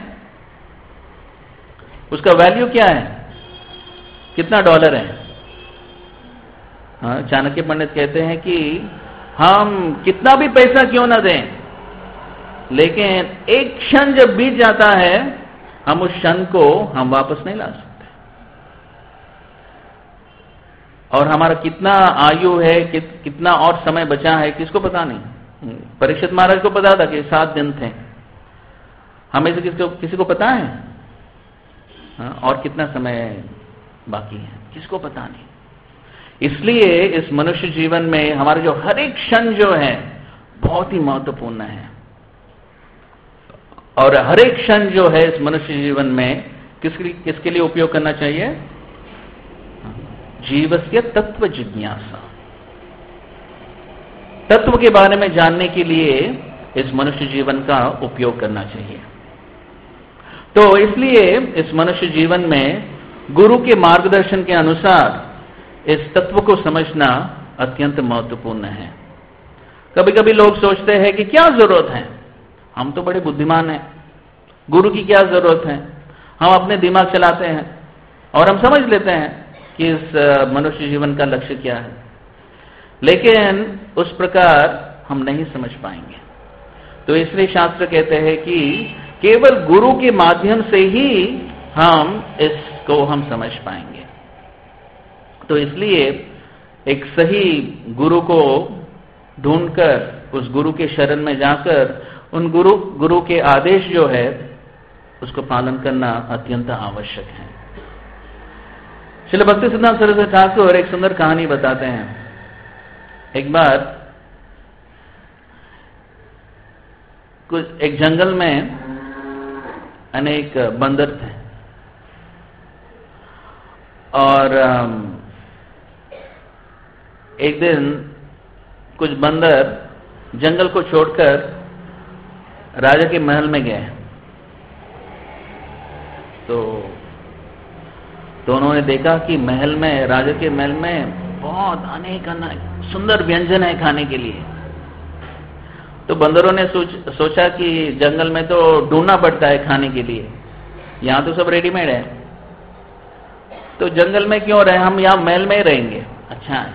उसका वैल्यू क्या है, कितना डॉलर है। चाणक्य पंडित कहते हैं कि हम कितना भी पैसा क्यों ना दें, लेकिन एक क्षण जब बीत जाता है हम उस क्षण को हम वापस नहीं ला सकते। और हमारा कितना आयु है, कि, कितना और समय बचा है, किसको पता नहीं। परीक्षित महाराज को पता था कि सात दिन थे, हमें से किसको किसी को पता है हाँ, और कितना समय बाकी है, किसको पता नहीं। इसलिए इस मनुष्य जीवन में हमारा जो हर एक क्षण जो है बहुत ही महत्वपूर्ण है, और हर एक क्षण जो है इस मनुष्य जीवन में किसके किसके लिए उपयोग करना चाहिए? जीवस्य तत्व जिज्ञासा, तत्व के बारे में जानने के लिए इस मनुष्य जीवन का उपयोग करना चाहिए। तो इसलिए इस मनुष्य जीवन में गुरु के मार्गदर्शन के अनुसार इस तत्व को समझना अत्यंत महत्वपूर्ण है। कभी कभी लोग सोचते हैं कि क्या जरूरत है, हम तो बड़े बुद्धिमान हैं, गुरु की क्या जरूरत है। हम अपने दिमाग चलाते हैं और हम समझ लेते हैं कि इस मनुष्य जीवन का लक्ष्य क्या है, लेकिन उस प्रकार हम नहीं समझ पाएंगे। तो इसलिए शास्त्र कहते हैं कि केवल गुरु के माध्यम से ही हम इसको हम समझ पाएंगे। तो इसलिए एक सही गुरु को ढूंढकर, उस गुरु के शरण में जाकर उन गुरु गुरु के आदेश जो है उसको पालन करना अत्यंत आवश्यक है। श्रील भक्तिसिद्धांत सरस्वती ठाकुर एक सुंदर कहानी बताते हैं। एक बार कुछ एक जंगल में अनेक बंदर थे और एक दिन कुछ बंदर जंगल को छोड़कर राजा के महल में गए। तो तो उन्होंने देखा कि महल में, राजा के महल में बहुत अनेक अनेक सुंदर व्यंजन है खाने के लिए। तो बंदरों ने सोच, सोचा कि जंगल में तो ढूंढना पड़ता है खाने के लिए, यहां तो सब रेडीमेड है, तो जंगल में क्यों रहे, हम यहां महल में ही रहेंगे, अच्छा है।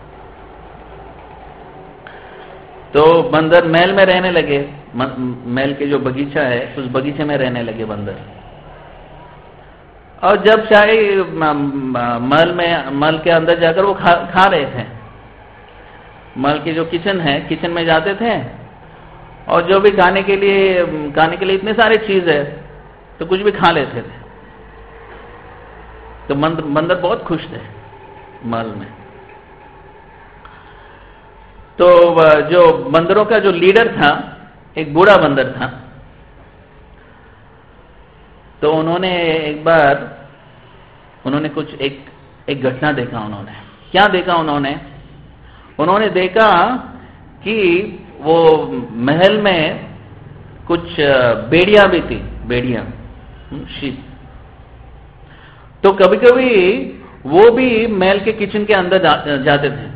तो बंदर महल में रहने लगे, महल के जो बगीचा है उस बगीचे में रहने लगे बंदर। और जब चाहे महल में, महल के अंदर जाकर वो खा, खा रहे थे। महल की जो किचन है, किचन में जाते थे और जो भी खाने के लिए खाने के लिए इतने सारे चीज है तो कुछ भी खा लेते थे। तो बंदर बहुत खुश थे महल में। तो जो बंदरों का जो लीडर था, एक बूढ़ा बंदर था, तो उन्होंने एक बार उन्होंने कुछ एक एक घटना देखा। उन्होंने क्या देखा, उन्होंने उन्होंने देखा कि वो महल में कुछ बेड़ियां भी थी, बेड़ियां, शीप। तो कभी कभी वो भी महल के किचन के अंदर जा, जाते थे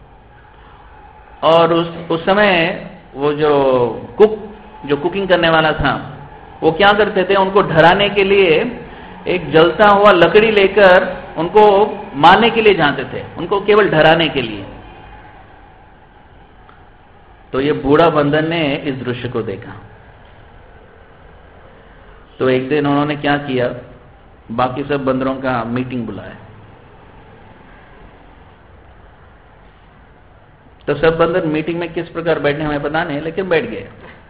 और उस उस समय वो जो कुक जो कुकिंग करने वाला था वो क्या करते थे, उनको डराने के लिए एक जलता हुआ लकड़ी लेकर उनको मारने के लिए जाते थे, उनको केवल डराने के लिए। तो ये बूढ़ा बंदर ने इस दृश्य को देखा। तो एक दिन उन्होंने क्या किया, बाकी सब बंदरों का मीटिंग बुलाया। तो सब बंदर मीटिंग में किस प्रकार बैठे हमें पता नहीं, लेकिन बैठ गए।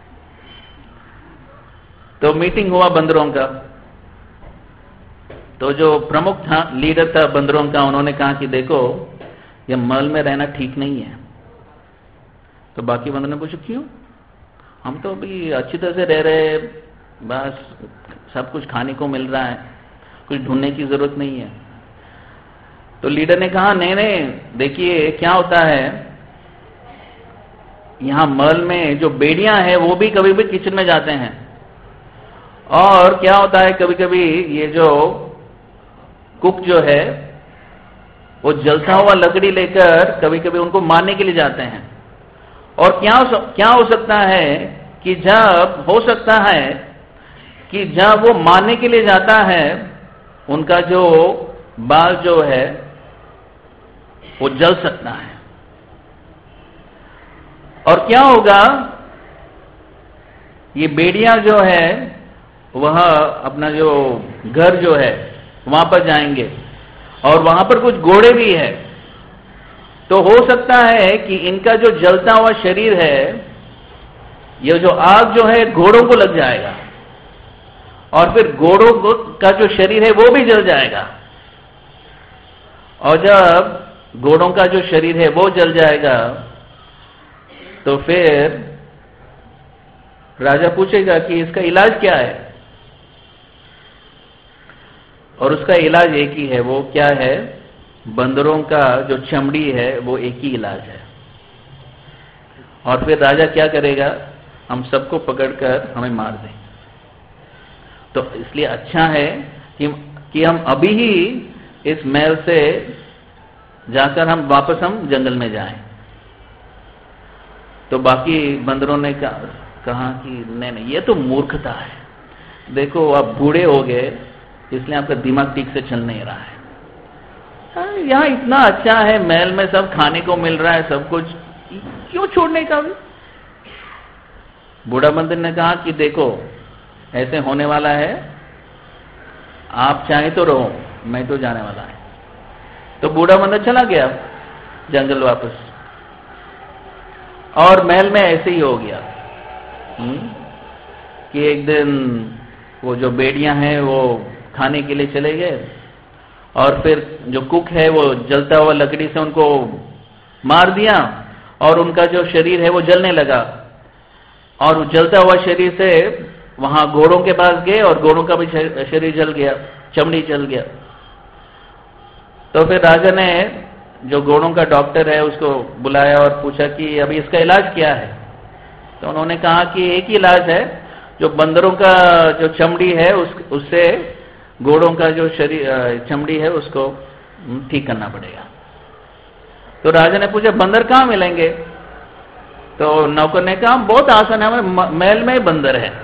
तो मीटिंग हुआ बंदरों का। तो जो प्रमुख था, लीडर था बंदरों का, उन्होंने कहा कि देखो ये महल में रहना ठीक नहीं है। तो बाकी बंदरों ने पूछा क्यों, हम तो अभी अच्छी तरह से रह रहे, बस सब कुछ खाने को मिल रहा है, कुछ ढूंढने की जरूरत नहीं है। तो लीडर ने कहा नहीं नहीं, देखिए क्या होता है, यहां महल में जो बेड़ियां हैं वो भी कभी भी किचन में जाते हैं, और क्या होता है कभी कभी ये जो कुक जो है वो जलता हुआ लकड़ी लेकर कभी कभी उनको मारने के लिए जाते हैं। और क्या हो, क्या हो सकता है कि जब हो सकता है कि जब वो मारने के लिए जाता है उनका जो बाल जो है वो जल सकता है। और क्या होगा, ये बेड़ियां जो है वह अपना जो घर जो है वहां पर जाएंगे और वहां पर कुछ घोड़े भी है। तो हो सकता है कि इनका जो जलता हुआ शरीर है, ये जो आग जो है घोड़ों को लग जाएगा और फिर घोड़ों का जो शरीर है वो भी जल जाएगा। और जब घोड़ों का जो शरीर है वो जल जाएगा तो फिर राजा पूछेगा कि इसका इलाज क्या है, और उसका इलाज एक ही है। वो क्या है, बंदरों का जो चमड़ी है वो एक ही इलाज है। और फिर राजा क्या करेगा, हम सबको पकड़कर हमें मार दें। तो इसलिए अच्छा है कि, कि हम अभी ही इस महल से जाकर हम वापस हम जंगल में जाएं। तो बाकी बंदरों ने कहा कि नहीं नहीं, ये तो मूर्खता है, देखो आप बूढ़े हो गए इसलिए आपका दिमाग ठीक से चल नहीं रहा है, यहाँ इतना अच्छा है, महल में सब खाने को मिल रहा है, सब कुछ, क्यों छोड़ने का भी? बूढ़ा बंदर ने कहा कि देखो ऐसे होने वाला है, आप चाहे तो रहो, मैं तो जाने वाला है। तो बूढ़ा बंदर चला गया जंगल वापस, और महल में ऐसे ही हो गया हुँ? कि एक दिन वो जो बेड़ियां हैं वो खाने के लिए चले गए, और फिर जो कुक है वो जलता हुआ लकड़ी से उनको मार दिया, और उनका जो शरीर है वो जलने लगा, और जलता हुआ शरीर से वहां घोड़ों के पास गए और घोड़ों का भी शरीर जल गया, चमड़ी जल गया। तो फिर राजा ने जो घोड़ों का डॉक्टर है उसको बुलाया और पूछा कि अभी इसका इलाज क्या है। तो उन्होंने कहा कि एक ही इलाज है, जो बंदरों का जो चमड़ी है उस उससे घोड़ों का जो शरीर चमड़ी है उसको ठीक करना पड़ेगा। तो राजा ने पूछा बंदर कहाँ मिलेंगे? तो नौकर ने कहा बहुत आसान है, महल में बंदर है।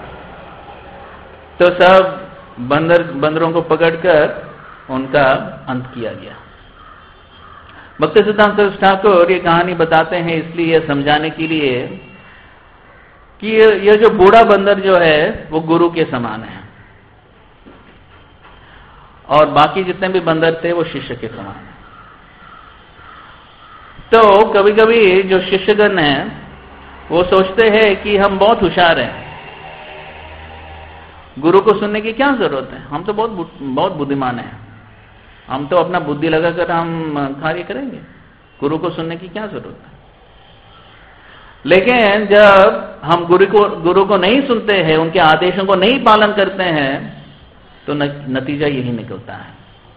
तो सब बंदर बंदरों को पकड़कर उनका अंत किया गया। भक्ति सिद्धांत ठाकुर ये कहानी बताते हैं इसलिए समझाने के लिए कि यह जो बूढ़ा बंदर जो है वो गुरु के समान है, और बाकी जितने भी बंदर थे वो शिष्य के समान है। तो कभी कभी जो शिष्यगण हैं वो सोचते हैं कि हम बहुत होशियार हैं, गुरु को सुनने की क्या जरूरत है, हम तो बहुत बहुत बुद्धिमान हैं, हम तो अपना बुद्धि लगाकर हम कार्य करेंगे, गुरु को सुनने की क्या जरूरत है। लेकिन जब हम गुरु को गुरु को नहीं सुनते हैं, उनके आदेशों को नहीं पालन करते हैं, तो नतीजा यही निकलता है।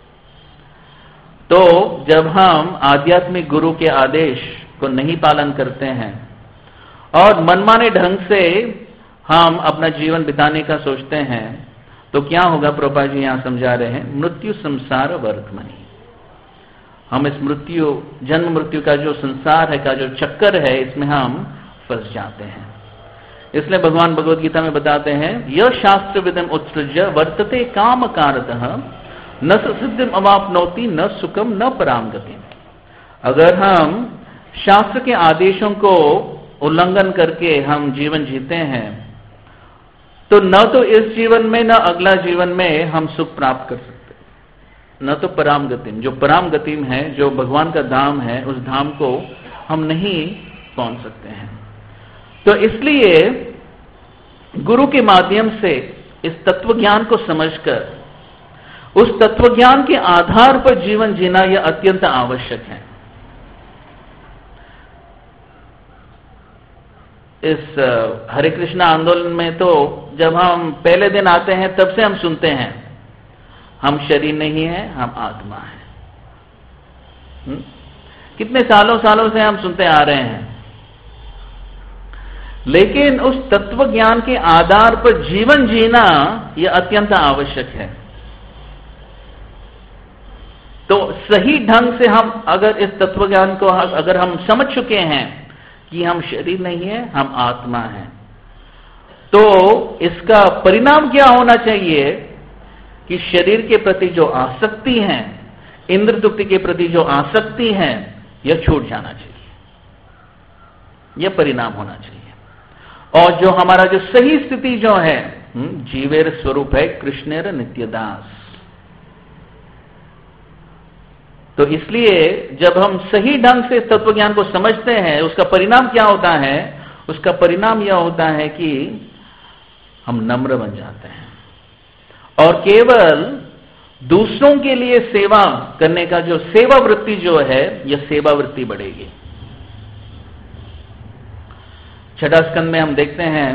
तो जब हम आध्यात्मिक गुरु के आदेश को नहीं पालन करते हैं और मनमाने ढंग से हम अपना जीवन बिताने का सोचते हैं, तो क्या होगा? प्रभुपाद जी यहां समझा रहे हैं, मृत्यु संसार वर्तमनि। हम इस मृत्यु जन्म मृत्यु का जो संसार है, का जो चक्कर है, इसमें हम फंस जाते हैं। इसलिए भगवान भगवद गीता में बताते हैं, यह शास्त्र विदम उत्सृज्य वर्तते काम कारतः न सिद्धिम अवाप्नोति न सुखम न पराम गति। अगर हम शास्त्र के आदेशों को उल्लंघन करके हम जीवन जीते हैं, तो न तो इस जीवन में न अगला जीवन में हम सुख प्राप्त कर सकते, न तो पराम गतिम, जो पराम गतिम है, जो भगवान का धाम है, उस धाम को हम नहीं पहुंच सकते हैं। तो इसलिए गुरु के माध्यम से इस तत्व ज्ञान को समझकर उस तत्व ज्ञान के आधार पर जीवन जीना यह अत्यंत आवश्यक है। इस हरे कृष्णा आंदोलन में तो जब हम पहले दिन आते हैं तब से हम सुनते हैं, हम शरीर नहीं है, हम आत्मा है। हुँ? कितने सालों सालों से हम सुनते आ रहे हैं, लेकिन उस तत्व ज्ञान के आधार पर जीवन जीना यह अत्यंत आवश्यक है। तो सही ढंग से हम अगर इस तत्व ज्ञान को अगर हम समझ चुके हैं कि हम शरीर नहीं है, हम आत्मा है, तो इसका परिणाम क्या होना चाहिए कि शरीर के प्रति जो आसक्ति है, इंद्र तृप्ति के प्रति जो आसक्ति है, यह छूट जाना चाहिए, यह परिणाम होना चाहिए। और जो हमारा जो सही स्थिति जो है, जीवेर स्वरूप है कृष्णेर नित्यदास। तो इसलिए जब हम सही ढंग से तत्व ज्ञान को समझते हैं, उसका परिणाम क्या होता है? उसका परिणाम यह होता है कि हम नम्र बन जाते हैं और केवल दूसरों के लिए सेवा करने का जो सेवा वृत्ति जो है, यह सेवा वृत्ति बढ़ेगी। छठा स्कंद में हम देखते हैं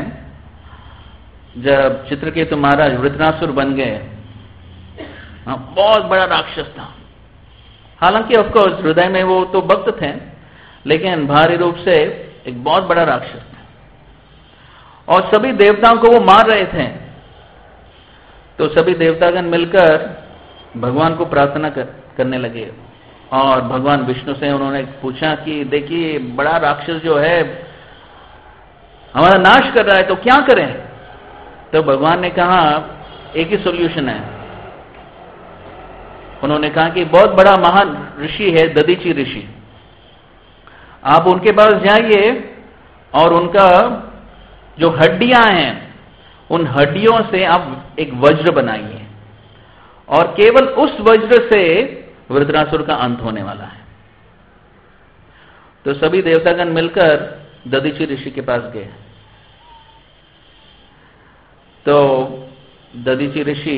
जब चित्रकेतु महाराज वृत्रासुर बन गए, बहुत बड़ा राक्षस था। हालांकि ऑफकोर्स हृदय में वो तो भक्त थे, लेकिन बाहरी रूप से एक बहुत बड़ा राक्षस था और सभी देवताओं को वो मार रहे थे। तो सभी देवतागण मिलकर भगवान को प्रार्थना कर, करने लगे और भगवान विष्णु से उन्होंने पूछा कि देखिए बड़ा राक्षस जो है हमारा नाश कर रहा है, तो क्या करें? तो भगवान ने कहा एक ही सॉल्यूशन है, उन्होंने कहा कि बहुत बड़ा महान ऋषि है दधीचि ऋषि, आप उनके पास जाइए और उनका जो हड्डियां हैं उन हड्डियों से आप एक वज्र बनाइए और केवल उस वज्र से वृत्रासुर का अंत होने वाला है। तो सभी देवतागण मिलकर दधीचि ऋषि के पास गए। तो दधीचि ऋषि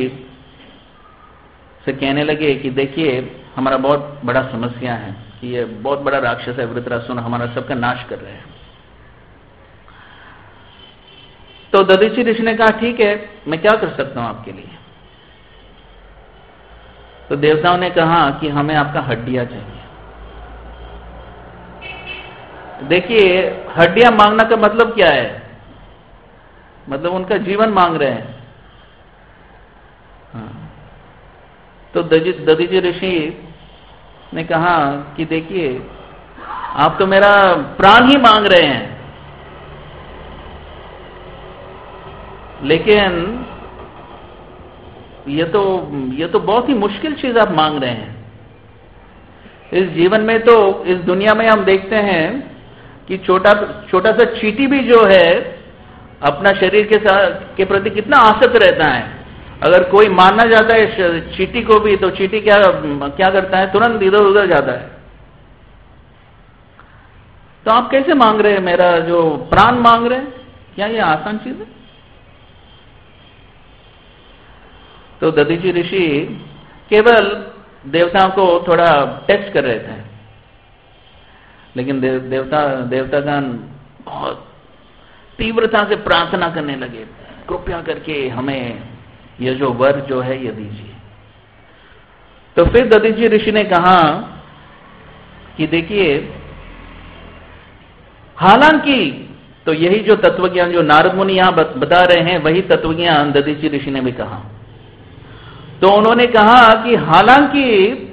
से कहने लगे कि देखिए हमारा बहुत बड़ा समस्या है कि ये बहुत बड़ा राक्षस है वृत्रासुर, हमारा सबका नाश कर रहे हैं। तो दधीचि ऋषि ने कहा ठीक है, मैं क्या कर सकता हूं आपके लिए। तो देवताओं ने कहा कि हमें आपका हड्डियां चाहिए। देखिए हड्डियां मांगना का मतलब क्या है, मतलब उनका जीवन मांग रहे हैं। हाँ। तो दधीचि ऋषि ने कहा कि देखिए आप तो मेरा प्राण ही मांग रहे हैं, लेकिन ये तो ये तो बहुत ही मुश्किल चीज आप मांग रहे हैं। इस जीवन में तो इस दुनिया में हम देखते हैं कि छोटा छोटा सा चींटी भी जो है अपना शरीर के साथ के प्रति कितना आसक्त रहता है। अगर कोई मारना जाता है चींटी को भी तो चींटी क्या क्या करता है, तुरंत इधर उधर जाता है। तो आप कैसे मांग रहे हैं, मेरा जो प्राण मांग रहे हैं, क्या ये आसान चीज है? तो दधीचि ऋषि केवल देवताओं को थोड़ा टेस्ट कर रहे थे, लेकिन देव, देवता देवतागण बहुत तीव्रता से प्रार्थना करने लगे, कृपया करके हमें ये जो वर जो है ये दीजिए। तो फिर दधीचि ऋषि ने कहा कि देखिए हालांकि, तो यही जो तत्वज्ञान जो नारद मुनि यहां बता रहे हैं वही तत्वज्ञान दधीचि ऋषि ने भी कहा। तो उन्होंने कहा कि हालांकि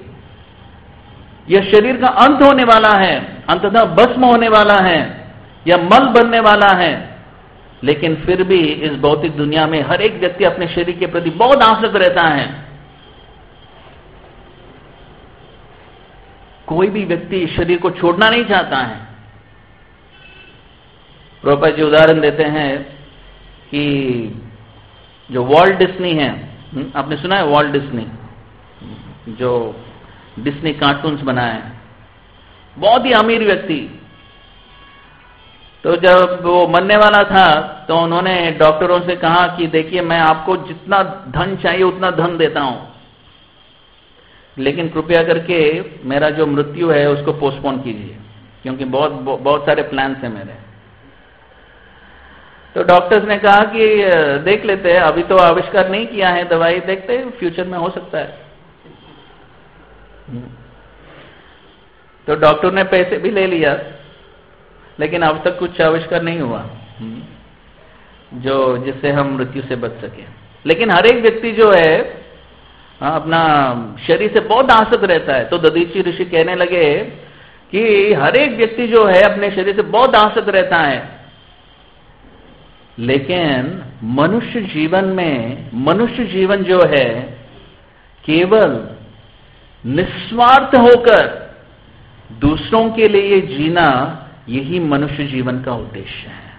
यह शरीर का अंत होने वाला है, अंततः भस्म होने वाला है या मल बनने वाला है, लेकिन फिर भी इस भौतिक दुनिया में हर एक व्यक्ति अपने शरीर के प्रति बहुत आसक्त रहता है। कोई भी व्यक्ति इस शरीर को छोड़ना नहीं चाहता है। प्रभुपाद जी उदाहरण देते हैं कि जो वॉल्ट डिज्नी है, आपने सुना है वॉल्ट डिज्नी, जो डिज्नी कार्टून्स बनाए हैं, बहुत ही अमीर व्यक्ति। तो जब वो मरने वाला था तो उन्होंने डॉक्टरों से कहा कि देखिए मैं आपको जितना धन चाहिए उतना धन देता हूं, लेकिन कृपया करके मेरा जो मृत्यु है उसको पोस्टपोन कीजिए, क्योंकि बहुत बहुत सारे प्लान्स हैं मेरे। तो डॉक्टर्स ने कहा कि देख लेते हैं, अभी तो आविष्कार नहीं किया है दवाई, देखते हैं फ्यूचर में हो सकता है। तो डॉक्टर ने पैसे भी ले लिया, लेकिन अब तक कुछ आविष्कार नहीं हुआ जो जिससे हम मृत्यु से बच सके। लेकिन हर एक व्यक्ति जो है अपना शरीर से बहुत आसक्त रहता है। तो दधीचि ऋषि कहने लगे कि हर एक व्यक्ति जो है अपने शरीर से बहुत आसक्त रहता है, लेकिन मनुष्य जीवन में मनुष्य जीवन जो है केवल निस्वार्थ होकर दूसरों के लिए जीना, यही मनुष्य जीवन का उद्देश्य है।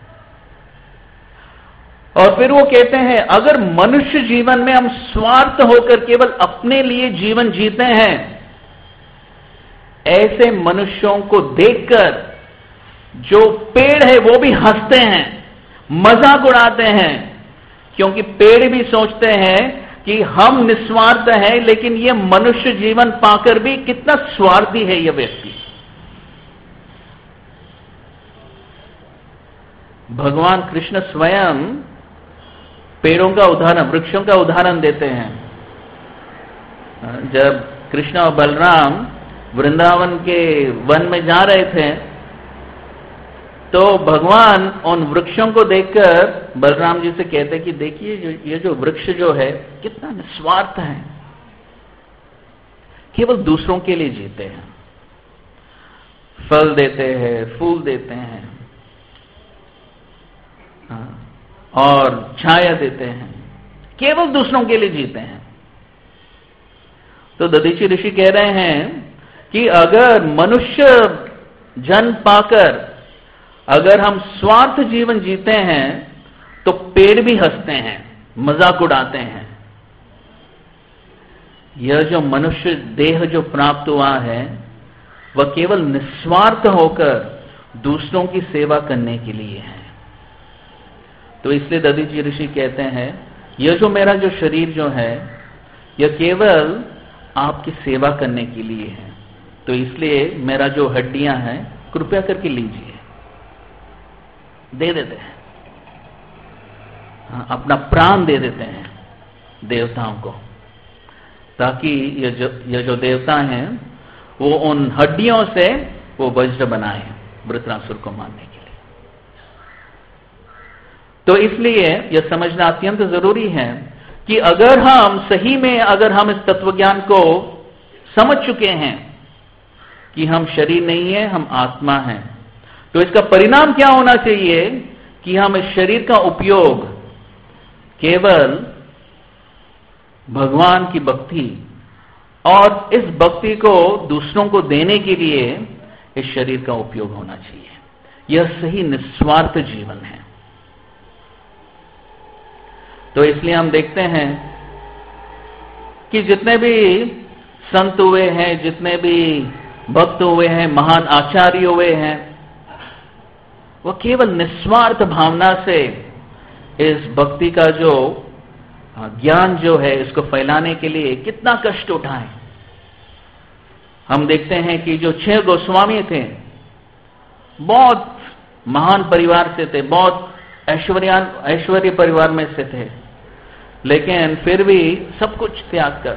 और फिर वो कहते हैं अगर मनुष्य जीवन में हम स्वार्थ होकर केवल अपने लिए जीवन जीते हैं, ऐसे मनुष्यों को देखकर जो पेड़ है वो भी हंसते हैं, मजाक उड़ाते हैं, क्योंकि पेड़ भी सोचते हैं कि हम निस्वार्थ हैं, लेकिन ये मनुष्य जीवन पाकर भी कितना स्वार्थी है यह व्यक्ति। भगवान कृष्ण स्वयं पेड़ों का उदाहरण, वृक्षों का उदाहरण देते हैं। जब कृष्ण और बलराम वृंदावन के वन में जा रहे थे तो भगवान उन वृक्षों को देखकर बलराम जी से कहते कि देखिए जो ये जो वृक्ष जो है कितना निस्वार्थ है, केवल दूसरों के लिए जीते हैं, फल देते हैं, फूल देते हैं और छाया देते हैं, केवल दूसरों के लिए जीते हैं। तो दधीची ऋषि कह रहे हैं कि अगर मनुष्य जन्म पाकर अगर हम स्वार्थ जीवन जीते हैं तो पेड़ भी हंसते हैं, मजाक उड़ाते हैं। यह जो मनुष्य देह जो प्राप्त हुआ है वह केवल निस्वार्थ होकर दूसरों की सेवा करने के लिए है। तो इसलिए दधीची ऋषि कहते हैं यह जो मेरा जो शरीर जो है यह केवल आपकी सेवा करने के लिए है। तो इसलिए मेरा जो हड्डियां हैं कृपया करके लीजिए, दे देते हैं, हाँ, अपना प्राण दे देते हैं देवताओं को, ताकि ये जो ये जो देवता हैं वो उन हड्डियों से वो वज्र बनाए वृत्रासुर को मारने के लिए। तो इसलिए यह समझना अत्यंत जरूरी है कि अगर हम सही में अगर हम इस तत्वज्ञान को समझ चुके हैं कि हम शरीर नहीं है, हम आत्मा हैं, तो इसका परिणाम क्या होना चाहिए कि हम इस शरीर का उपयोग केवल भगवान की भक्ति और इस भक्ति को दूसरों को देने के लिए इस शरीर का उपयोग होना चाहिए। यह सही निस्वार्थ जीवन है। तो इसलिए हम देखते हैं कि जितने भी संत हुए हैं, जितने भी भक्त हुए हैं, महान आचार्य हुए हैं, वह केवल निस्वार्थ भावना से इस भक्ति का जो ज्ञान जो है इसको फैलाने के लिए कितना कष्ट उठाए। हम देखते हैं कि जो छह गोस्वामी थे बहुत महान परिवार से थे, बहुत ऐश्वर्यान ऐश्वर्य परिवार में से थे, लेकिन फिर भी सब कुछ त्याग कर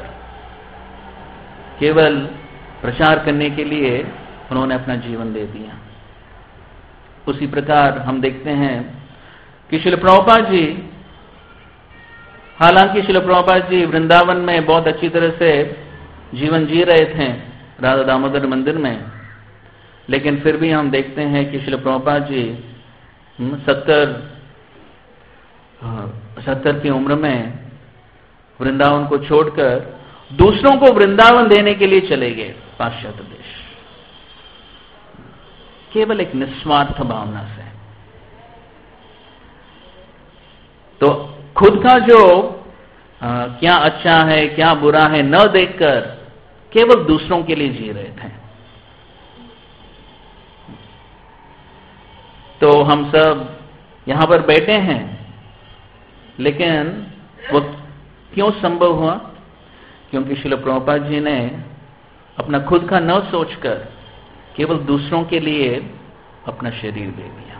केवल प्रचार करने के लिए उन्होंने अपना जीवन दे दिया। उसी प्रकार हम देखते हैं कि श्रील प्रभुपाद जी, हालांकि श्रील प्रभुपाद जी वृंदावन में बहुत अच्छी तरह से जीवन जी रहे थे राधा दामोदर मंदिर में, लेकिन फिर भी हम देखते हैं कि श्रील प्रभुपाद जी सत्तर सत्तर की उम्र में वृंदावन को छोड़कर दूसरों को वृंदावन देने के लिए चले गए पाश्चात्य देश, केवल एक निस्वार्थ भावना से। तो खुद का जो आ, क्या अच्छा है क्या बुरा है न देखकर केवल दूसरों के लिए जी रहे थे। तो हम सब यहां पर बैठे हैं, लेकिन वो क्यों संभव हुआ? क्योंकि श्रील प्रभुपाद जी ने अपना खुद का न सोचकर केवल दूसरों के लिए अपना शरीर दे दिया।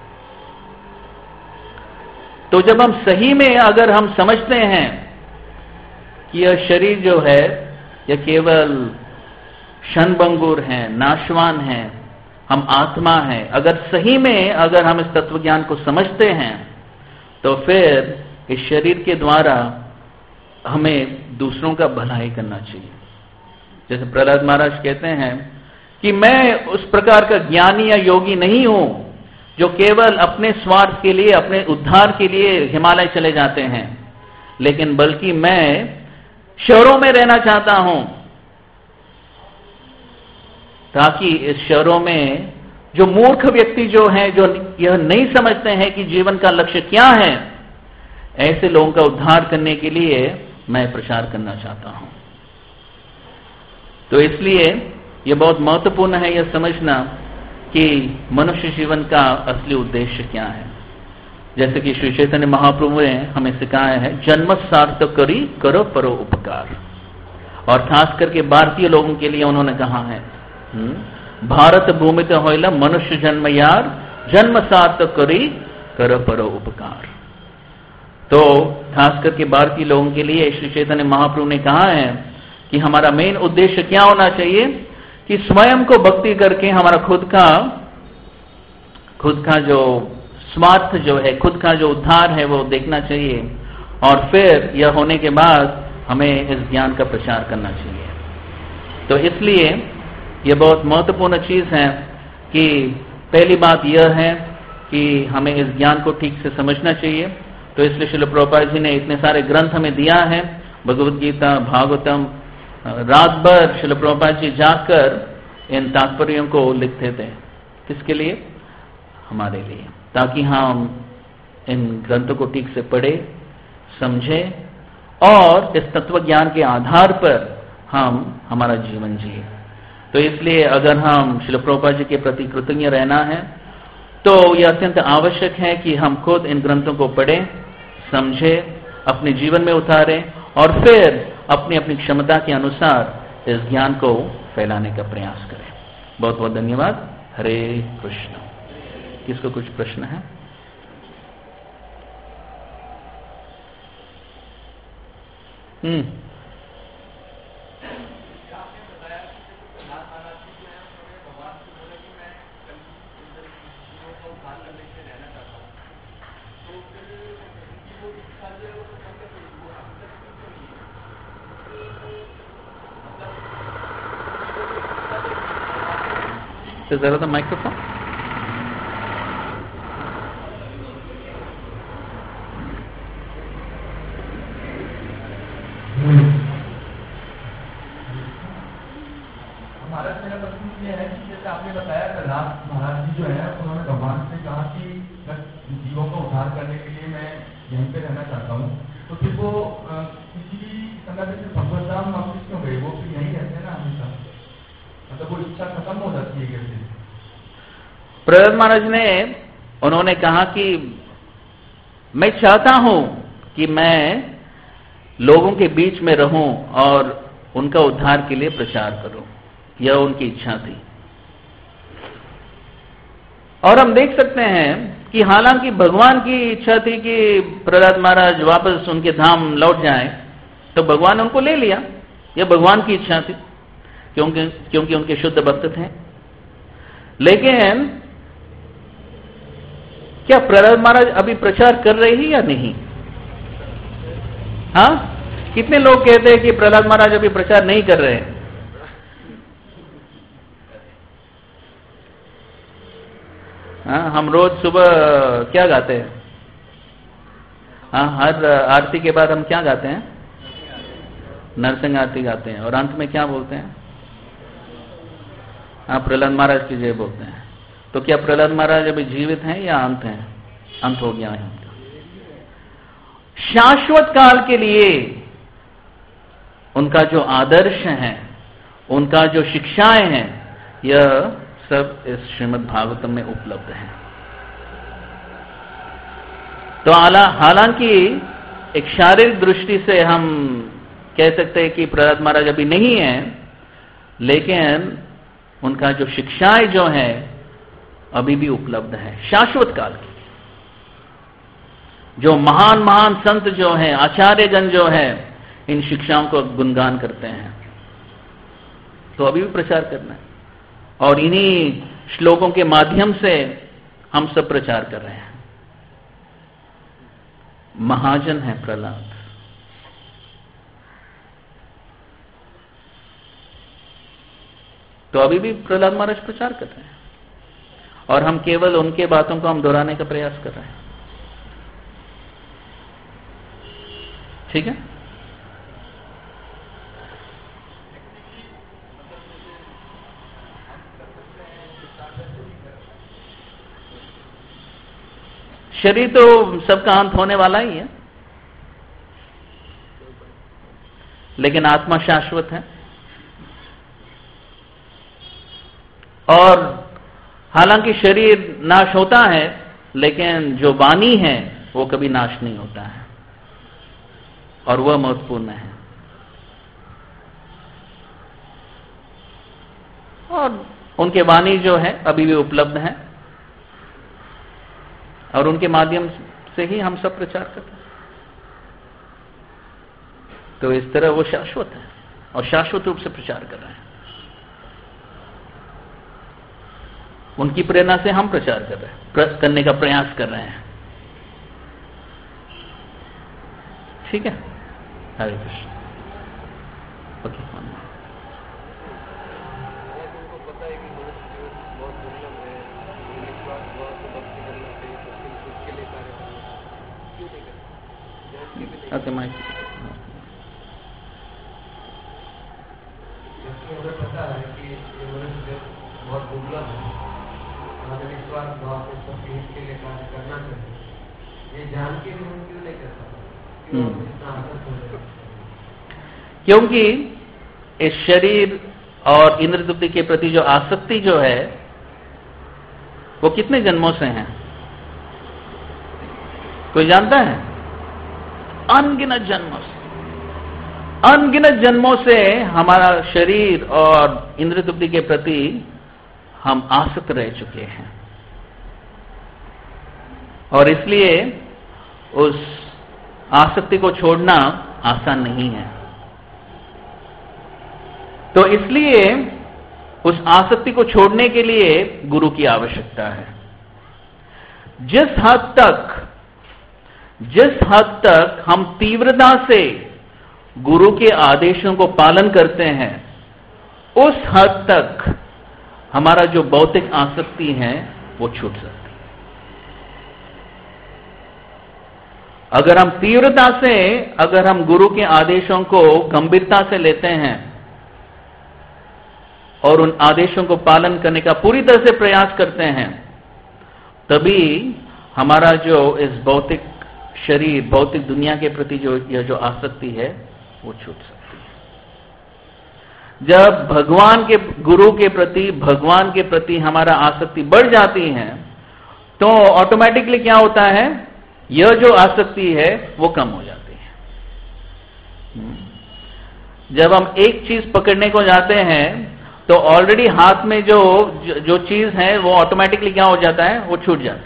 तो जब हम सही में अगर हम समझते हैं कि यह शरीर जो है यह केवल क्षणभंगुर है, नाशवान है, हम आत्मा है, अगर सही में अगर हम इस तत्वज्ञान को समझते हैं तो फिर इस शरीर के द्वारा हमें दूसरों का भलाई करना चाहिए। जैसे प्रहलाद महाराज कहते हैं कि मैं उस प्रकार का ज्ञानी या योगी नहीं हूं जो केवल अपने स्वार्थ के लिए, अपने उद्धार के लिए हिमालय चले जाते हैं, लेकिन बल्कि मैं शहरों में रहना चाहता हूं ताकि इस शहरों में जो मूर्ख व्यक्ति जो हैं, जो यह नहीं समझते हैं कि जीवन का लक्ष्य क्या है, ऐसे लोगों का उद्धार करने के लिए मैं प्रचार करना चाहता हूं। तो इसलिए यह बहुत महत्वपूर्ण है यह समझना कि मनुष्य जीवन का असली उद्देश्य क्या है। जैसे कि श्री चैतन्य महाप्रभु ने हमें सिखाया है, जन्म सार्थक करी करो परो उपकार। और खास करके भारतीय लोगों के लिए उन्होंने कहा है, भारत भूमि तो होइला मनुष्य जन्म यार, जन्म सार्थक करी करो परो उपकार। तो खास करके भारतीय लोगों के लिए श्री चैतन्य महाप्रभु ने कहा है कि हमारा मेन उद्देश्य क्या होना चाहिए कि स्वयं को भक्ति करके हमारा खुद का खुद का जो स्वार्थ जो है, खुद का जो उद्धार है वो देखना चाहिए, और फिर यह होने के बाद हमें इस ज्ञान का प्रचार करना चाहिए। तो इसलिए यह बहुत महत्वपूर्ण चीज है कि पहली बात यह है कि हमें इस ज्ञान को ठीक से समझना चाहिए। तो इसलिए श्रील प्रभुपाद जी ने इतने सारे ग्रंथ हमें दिया है, भगवद गीता, भागवतम, रात भर श्रील प्रभुपाद जी जाकर इन तात्पर्यों को लिखते थे। किसके लिए? हमारे लिए, ताकि हम इन ग्रंथों को ठीक से पढ़े, समझे और इस तत्व ज्ञान के आधार पर हम हमारा जीवन जिए। तो इसलिए अगर हम श्रील प्रभुपाद जी के प्रति कृतज्ञ रहना है तो यह अत्यंत आवश्यक है कि हम खुद इन ग्रंथों को पढ़ें, समझें, अपने जीवन में उतारें और फिर अपनी अपनी क्षमता के अनुसार इस ज्ञान को फैलाने का प्रयास करें। बहुत बहुत धन्यवाद। हरे कृष्ण। किसको कुछ प्रश्न है? हम्म तो जरा सा माइक्रोफोन। हमारा मेरा प्रश्न ये है कि जैसे आपने बताया प्रहलाद महाराज जी जो है उन्होंने भगवान से कहा कि मैं जीवों का उद्धार करने के लिए मैं यहीं पे रहना चाहता हूँ, तो फिर वो किसी समय पे सिर्फ भगवत धाम वापस क्यों गए? वो फिर यहीं रहते हैं ना हमेशा, मतलब वो इच्छा खत्म हो जाती है कैसे? प्रहलाद महाराज ने उन्होंने कहा कि मैं चाहता हूं कि मैं लोगों के बीच में रहूं और उनका उद्धार के लिए प्रचार करूं, यह उनकी इच्छा थी। और हम देख सकते हैं कि हालांकि भगवान की इच्छा थी कि प्रहलाद महाराज वापस उनके धाम लौट जाएं, तो भगवान ने उनको ले लिया। यह भगवान की इच्छा थी, क्योंकि क्योंकि उनके शुद्ध भक्त थे। लेकिन क्या प्रहलाद महाराज अभी प्रचार कर रहे हैं या नहीं? हाँ, कितने लोग कहते हैं कि प्रहलाद महाराज अभी प्रचार नहीं कर रहे हैं? हाँ, हम रोज सुबह क्या गाते हैं? हाँ, हर आरती के बाद हम क्या गाते हैं? नरसिंह आरती गाते हैं और अंत में क्या बोलते हैं? हाँ, प्रहलाद महाराज की जय बोलते हैं। तो क्या प्रहलाद महाराज अभी जीवित हैं या अंत हैं? अंत हो गया है उनका। शाश्वत काल के लिए उनका जो आदर्श है, उनका जो शिक्षाएं हैं, यह सब इस श्रीमद् भागवतम में उपलब्ध है। तो हालांकि एक शारीरिक दृष्टि से हम कह सकते हैं कि प्रहलाद महाराज अभी नहीं है, लेकिन उनका जो शिक्षाएं जो है अभी भी उपलब्ध है शाश्वत काल की। जो महान महान संत जो हैं, आचार्यगण जो हैं, इन शिक्षाओं को गुणगान करते हैं, तो अभी भी प्रचार करना है। और इन्हीं श्लोकों के माध्यम से हम सब प्रचार कर रहे हैं। महाजन है प्रहलाद। तो अभी भी प्रहलाद महाराज प्रचार कर रहे हैं और हम केवल उनके बातों को हम दोहराने का प्रयास कर रहे हैं। ठीक है? शरीर तो सबका अंत होने वाला ही है, लेकिन आत्मा शाश्वत है। और हालांकि शरीर नाश होता है, लेकिन जो वाणी है वो कभी नाश नहीं होता है, और वह महत्वपूर्ण है। और उनके वाणी जो है अभी भी उपलब्ध है, और उनके माध्यम से ही हम सब प्रचार करते हैं। तो इस तरह वो शाश्वत है और शाश्वत रूप से प्रचार कर रहे हैं। उनकी प्रेरणा से हम प्रचार कर रहे हैं, करने का प्रयास कर रहे हैं। ठीक है? Hare Krishna. Okay, okay, Mike. तो हमें पता है कि ये मनुष्य बहुत दुर्लभ है, हमें विश्वास भाव से सबके हित के लिए कार्य करना चाहिए। ये जान के भी हम क्यों नहीं कर सकते, क्यों हम इतना आसक्त हो रहे हैं? क्योंकि इस शरीर और इंद्र तृप्ति के प्रति जो आसक्ति जो है वो कितने जन्मों से है? कोई जानता है? अनगिनत जन्मों से, अनगिनत जन्मों से हमारा शरीर और इंद्र तृप्ति के प्रति हम आसक्त रह चुके हैं, और इसलिए उस आसक्ति को छोड़ना आसान नहीं है। तो इसलिए उस आसक्ति को छोड़ने के लिए गुरु की आवश्यकता है। जिस हद तक जिस हद तक हम तीव्रता से गुरु के आदेशों को पालन करते हैं, उस हद तक हमारा जो भौतिक आसक्ति है वो छूट सकती है। अगर हम तीव्रता से अगर हम गुरु के आदेशों को गंभीरता से लेते हैं और उन आदेशों को पालन करने का पूरी तरह से प्रयास करते हैं, तभी हमारा जो इस भौतिक शरीर, भौतिक दुनिया के प्रति जो यह जो आसक्ति है वो छूट सकती है। जब भगवान के गुरु के प्रति, भगवान के प्रति हमारा आसक्ति बढ़ जाती है, तो ऑटोमेटिकली क्या होता है, यह जो आसक्ति है वो कम हो जाती है। जब हम एक चीज पकड़ने को जाते हैं तो ऑलरेडी हाथ में जो जो चीज है वो ऑटोमेटिकली क्या हो जाता है, वो छूट जाता है।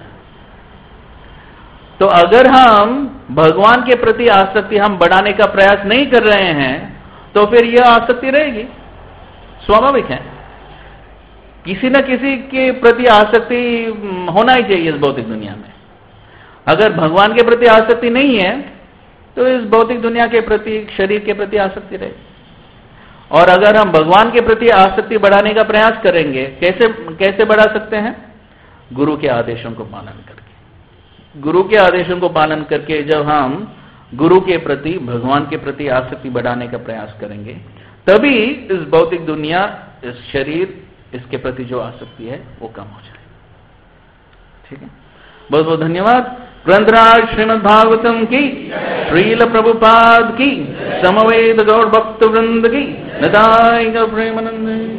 तो अगर हम भगवान के प्रति आसक्ति हम बढ़ाने का प्रयास नहीं कर रहे हैं, तो फिर यह आसक्ति रहेगी, स्वाभाविक है। किसी न किसी के प्रति आसक्ति होना ही चाहिए इस भौतिक दुनिया में। अगर भगवान के प्रति आसक्ति नहीं है तो इस भौतिक दुनिया के प्रति, शरीर के प्रति आसक्ति रहेगी। और अगर हम भगवान के प्रति आसक्ति बढ़ाने का प्रयास करेंगे, कैसे कैसे बढ़ा सकते हैं? गुरु के आदेशों को पालन करके। गुरु के आदेशों को पालन करके जब हम गुरु के प्रति, भगवान के प्रति आसक्ति बढ़ाने का प्रयास करेंगे, तभी इस भौतिक दुनिया, इस शरीर, इसके प्रति जो आसक्ति है वो कम हो जाए। ठीक है, बहुत बहुत धन्यवाद। ग्रंथराज श्रीमद् भागवतम की, श्रील प्रभुपाद की, समवेत गौर भक्त वृंद की, नदाय प्रेमानंद।